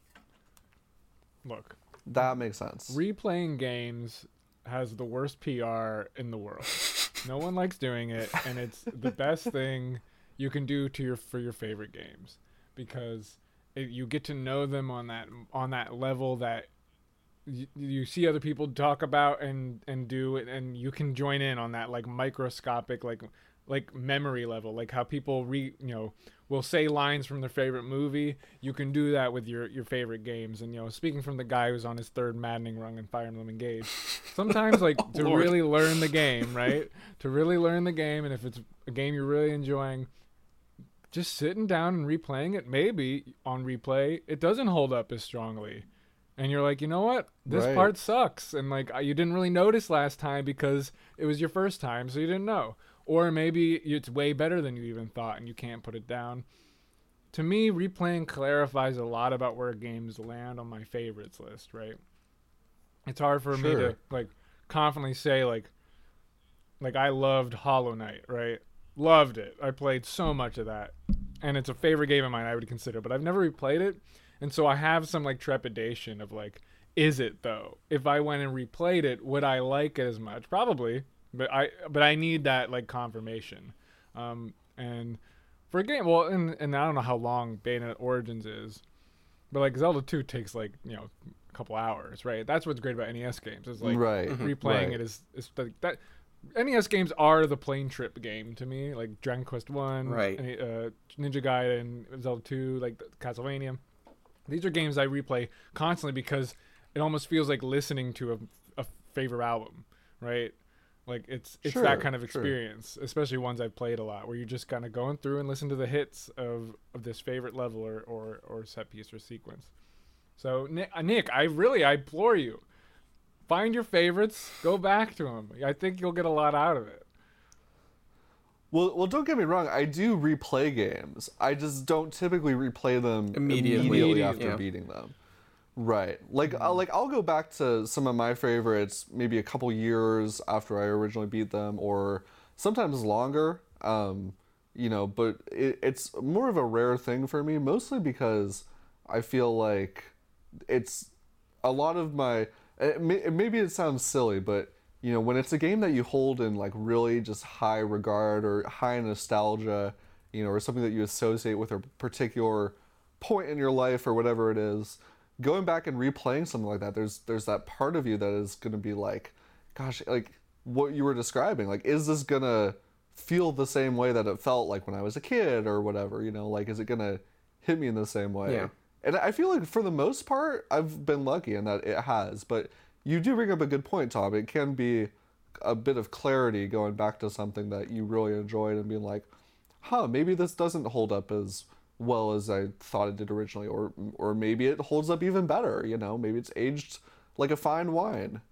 Look, that makes sense. Replaying games has the worst PR in the world. No one likes doing it, and it's the best thing you can do for your favorite games, because you get to know them on that level that you see other people talk about and do it, and you can join in on that like microscopic like memory level, like how people will say lines from their favorite movie. You can do that with your favorite games. And speaking from the guy who's on his third maddening rung in Fire Emblem Engage, sometimes like to Lord. really learn the game, right? To really learn the game, and if it's a game you're really enjoying, just sitting down and replaying it, maybe on replay it doesn't hold up as strongly, and you're like, you know what, this part sucks, and like you didn't really notice last time because it was your first time, so you didn't know. Or maybe it's way better than you even thought and you can't put it down. To me, replaying clarifies a lot about where games land on my favorites list, right? It's hard for me to like confidently say like I loved Hollow Knight, right? Loved it. I played so much of that. And it's a favorite game of mine I would consider, but I've never replayed it. And so I have some like trepidation of like, is it though? If I went and replayed it, would I like it as much? Probably. But I need that like confirmation, and for a game, well, and I don't know how long Bayonetta Origins is, but like Zelda 2 takes like a couple hours, right? That's what's great about NES games. It's like replaying it is like that. NES games are the plane trip game to me, like Dragon Quest 1, Ninja Gaiden, Zelda 2, like Castlevania. These are games I replay constantly because it almost feels like listening to a favorite album, right? Like it's Sure, that kind of sure. experience, especially ones I've played a lot, where you're just kind of going through and listen to the hits of this favorite level or set piece or sequence. So Nick, I implore you, find your favorites, go back to them. I think you'll get a lot out of it. Well, don't get me wrong. I do replay games. I just don't typically replay them Immediately. after Yeah. beating them. Right. I'll go back to some of my favorites maybe a couple years after I originally beat them, or sometimes longer. But it's more of a rare thing for me, mostly because I feel like it's a lot of my. Maybe it sounds silly, but when it's a game that you hold in like really just high regard or high nostalgia, or something that you associate with a particular point in your life or whatever it is, going back and replaying something like that, there's that part of you that is going to be like, gosh, like what you were describing, like, is this going to feel the same way that it felt like when I was a kid or whatever, like, is it going to hit me in the same way? Yeah. And I feel like for the most part, I've been lucky in that it has, but you do bring up a good point, Tom. It can be a bit of clarity going back to something that you really enjoyed and being like, maybe this doesn't hold up as well as I thought it did originally, or maybe it holds up even better, maybe it's aged like a fine wine.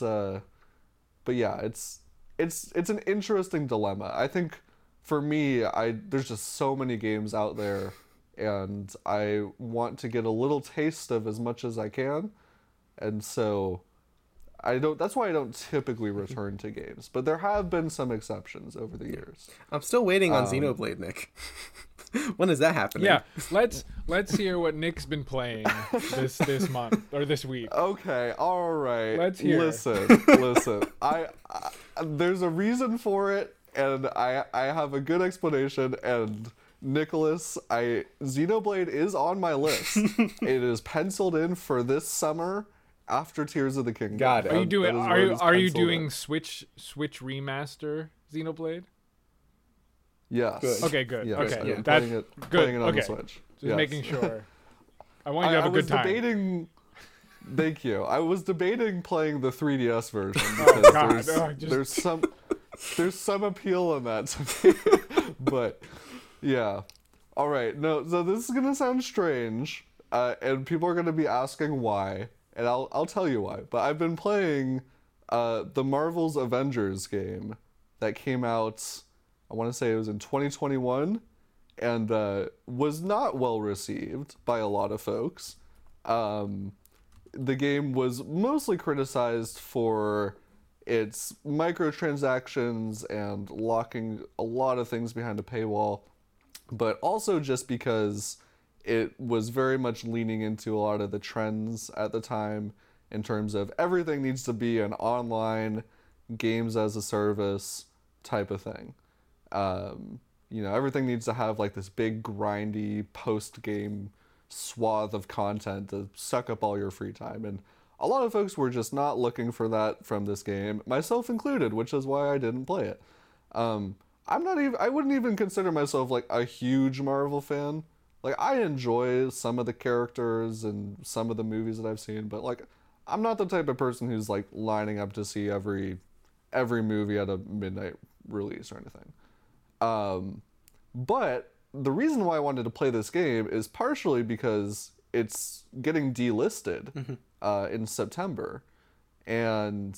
But yeah, it's an interesting dilemma. I think for me, there's just so many games out there, and I want to get a little taste of as much as I can, and so that's why I don't typically return to games, but there have been some exceptions over the years. I'm still waiting on Xenoblade, Nick. When is that happening? Yeah, let's hear what Nick's been playing this month or this week. Okay, all right. Let's hear. Listen. I there's a reason for it, and I have a good explanation. And Nicholas, Xenoblade is on my list. It is penciled in for this summer after Tears of the Kingdom. Got it. Are you doing? That is where it is Are you penciled doing in. Switch remaster Xenoblade? Yes. Good. Okay, good. Yes, Okay, I've been that's playing good. it on Okay. the Switch. Just Yes. making sure. I want you to have a good time. I was debating. Thank you. I was debating playing the 3DS version Oh, because God. there's some appeal in that to me. But yeah. All right. No. So this is gonna sound strange, and people are gonna be asking why, and I'll tell you why. But I've been playing the Marvel's Avengers game that came out. I want to say it was in 2021, and was not well received by a lot of folks. The game was mostly criticized for its microtransactions and locking a lot of things behind a paywall, but also just because it was very much leaning into a lot of the trends at the time in terms of everything needs to be an online games as a service type of thing. Everything needs to have like this big grindy post-game swath of content to suck up all your free time, and a lot of folks were just not looking for that from this game, myself included, which is why I didn't play it. I wouldn't even consider myself like a huge Marvel fan. Like, I enjoy some of the characters and some of the movies that I've seen, but like, I'm not the type of person who's like lining up to see every movie at a midnight release or anything. But the reason why I wanted to play this game is partially because it's getting delisted in September, and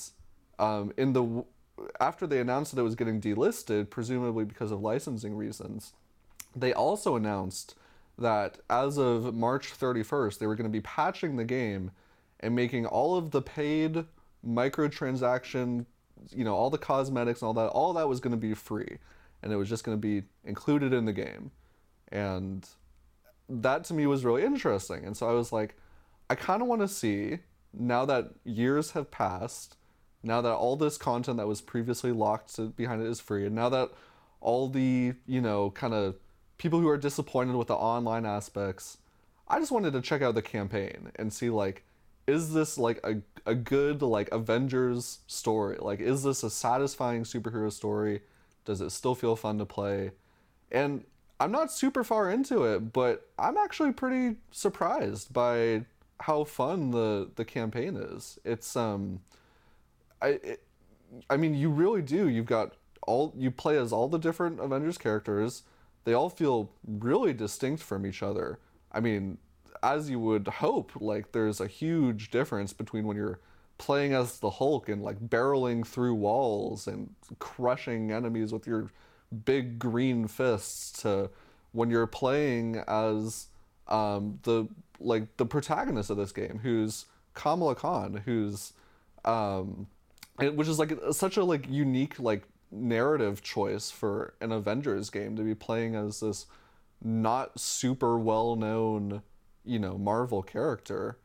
after they announced that it was getting delisted, presumably because of licensing reasons, they also announced that as of March 31st, they were going to be patching the game and making all of the paid microtransaction, all the cosmetics and all that was going to be free. And it was just going to be included in the game. And that to me was really interesting. And so I was like, I kind of want to see, now that years have passed, now that all this content that was previously locked behind it is free, and now that all the, kind of people who are disappointed with the online aspects, I just wanted to check out the campaign and see, like, is this like a good like Avengers story? Like, is this a satisfying superhero story? Does it still feel fun to play? And I'm not super far into it, but I'm actually pretty surprised by how fun the campaign is. It's I it, I mean, you really do. You play as all the different Avengers characters. They all feel really distinct from each other. I mean, as you would hope, like there's a huge difference between when you're playing as the Hulk and like barreling through walls and crushing enemies with your big green fists to when you're playing as the protagonist of this game, who's Kamala Khan, who's which is like such a like unique like narrative choice for an Avengers game to be playing as this not super well known, Marvel character.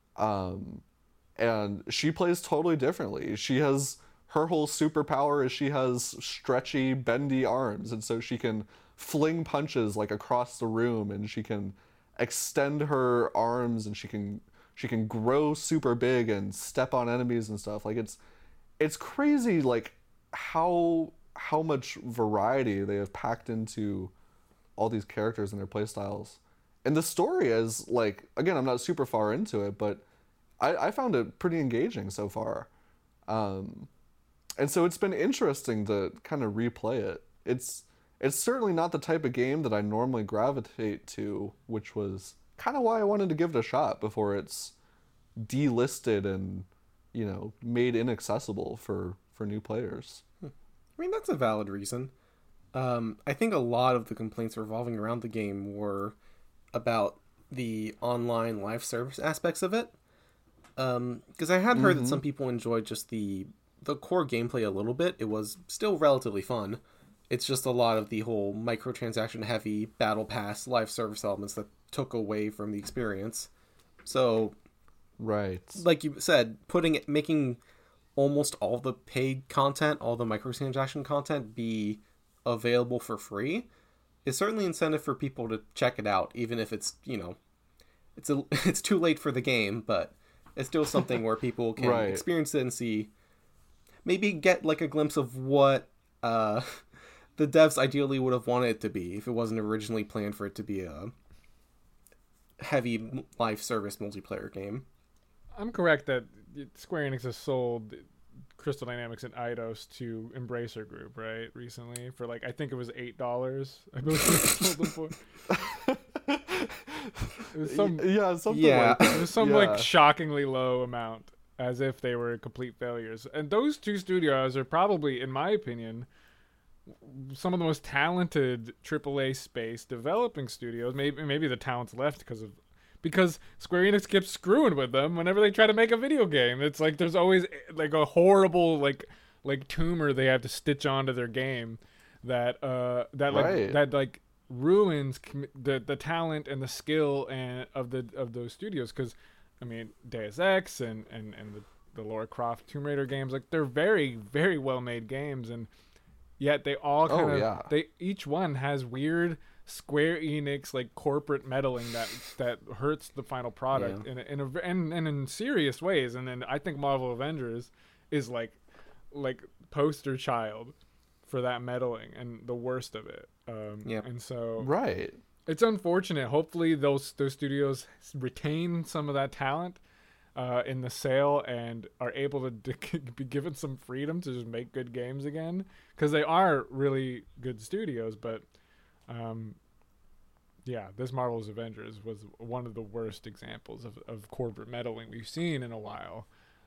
And she plays totally differently. She has her whole superpower is she has stretchy, bendy arms, and so she can fling punches like across the room, and she can extend her arms, and she can grow super big and step on enemies and stuff. Like it's crazy, like how much variety they have packed into all these characters and their playstyles. And the story is like, again, I'm not super far into it, but I found it pretty engaging so far. And so it's been interesting to kind of replay it. It's certainly not the type of game that I normally gravitate to, which was kind of why I wanted to give it a shot before it's delisted and, made inaccessible for new players. I mean, that's a valid reason. I think a lot of the complaints revolving around the game were about the online live service aspects of it. Because I had heard that some people enjoyed just the core gameplay a little bit. It was still relatively fun. It's just a lot of the whole microtransaction heavy battle pass live service elements that took away from the experience. So, right, like you said, making almost all the paid content, all the microtransaction content be available for free is certainly incentive for people to check it out, even if it's, it's too late for the game, but it's still something where people can right. experience it and see, maybe get like a glimpse of what the devs ideally would have wanted it to be if it wasn't originally planned for it to be a heavy live service multiplayer game. I'm correct that Square Enix has sold Crystal Dynamics and Eidos to Embracer Group, right? Recently, for like I think it was $8. I believe they sold them for. It was something like it was some like shockingly low amount, as if they were complete failures. And those two studios are probably, in my opinion, some of the most talented AAA space developing studios. Maybe the talent's left because Square Enix keeps screwing with them whenever they try to make a video game. It's like there's always like a horrible like tumor they have to stitch onto their game that ruins the talent and the skill and of those studios. Because I mean, Deus Ex and the Lara Croft Tomb Raider games, like they're very, very well made games, and yet they all each one has weird Square Enix like corporate meddling that hurts the final product in serious ways. And then I think Marvel Avengers is like poster child for that meddling and the worst of it. And so right, it's unfortunate. Hopefully those studios retain some of that talent in the sale and are able to be given some freedom to just make good games again, because they are really good studios. But this Marvel's Avengers was one of the worst examples of corporate meddling we've seen in a while.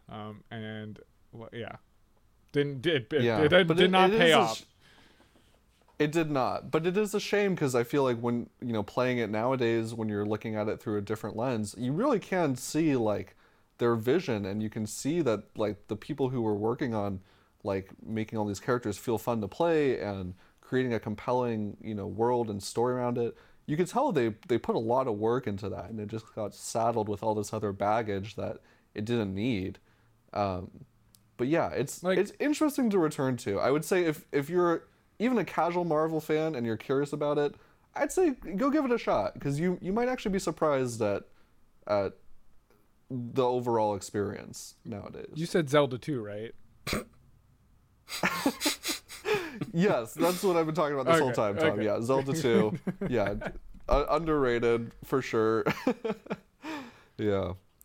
It did not pay off. It did not, but it is a shame, because I feel like when playing it nowadays, when you're looking at it through a different lens, you really can see like their vision, and you can see that like the people who were working on like making all these characters feel fun to play and creating a compelling world and story around it. You could tell they put a lot of work into that, and it just got saddled with all this other baggage that it didn't need. But yeah, it's interesting to return to. I would say if you're even a casual Marvel fan and you're curious about it, I'd say go give it a shot, because you might actually be surprised at the overall experience nowadays. You said Zelda 2, right? Yes, that's what I've been talking about this whole time, Tom. Okay. Yeah, Zelda 2. Yeah, underrated for sure. Yeah.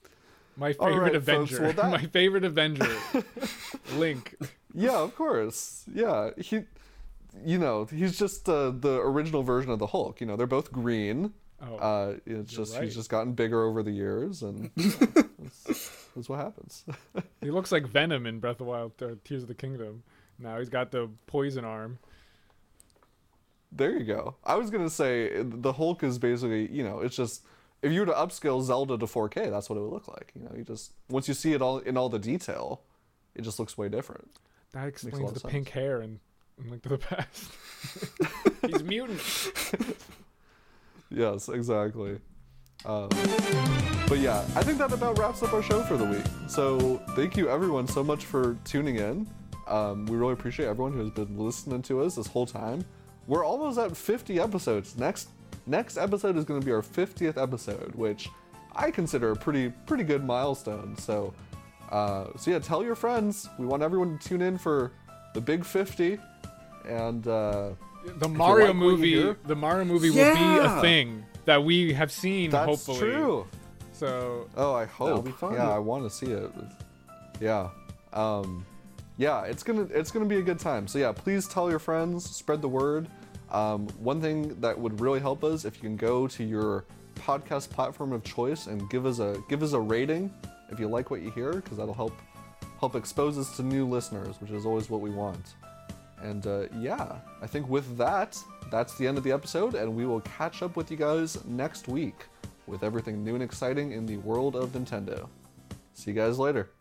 My All favorite right, Avenger. folks, well, that- My favorite Avenger. Link. Yeah, of course. Yeah, he's just the original version of the Hulk. You know, they're both green. Oh, It's you're just right. he's just gotten bigger over the years, and that's what happens. He looks like Venom in Breath of the Wild, Tears of the Kingdom. Now he's got the poison arm. There you go. I was gonna say the Hulk is basically, it's just if you were to upscale Zelda to 4K, that's what it would look like. You just once you see it all in all the detail, it just looks way different. That lot explains of the sense. pink hair in Link to the Past. He's mutant. Yes, exactly. But yeah, I think that about wraps up our show for the week. So thank you everyone so much for tuning in. We really appreciate everyone who has been listening to us this whole time. We're almost at 50 episodes. Next episode is going to be our 50th episode, which I consider a pretty good milestone. So yeah, tell your friends. We want everyone to tune in for the big 50, and The Mario like what you hear- movie will be a thing that we have seen. that's hopefully, true. So Oh, I hope. That'll be fun. Yeah, I want to see it. Yeah. Yeah, it's gonna be a good time. So yeah, please tell your friends, spread the word. One thing that would really help us if you can go to your podcast platform of choice and give us a rating if you like what you hear, because that'll help expose us to new listeners, which is always what we want. And yeah, I think with that, that's the end of the episode, and we will catch up with you guys next week with everything new and exciting in the world of Nintendo. See you guys later.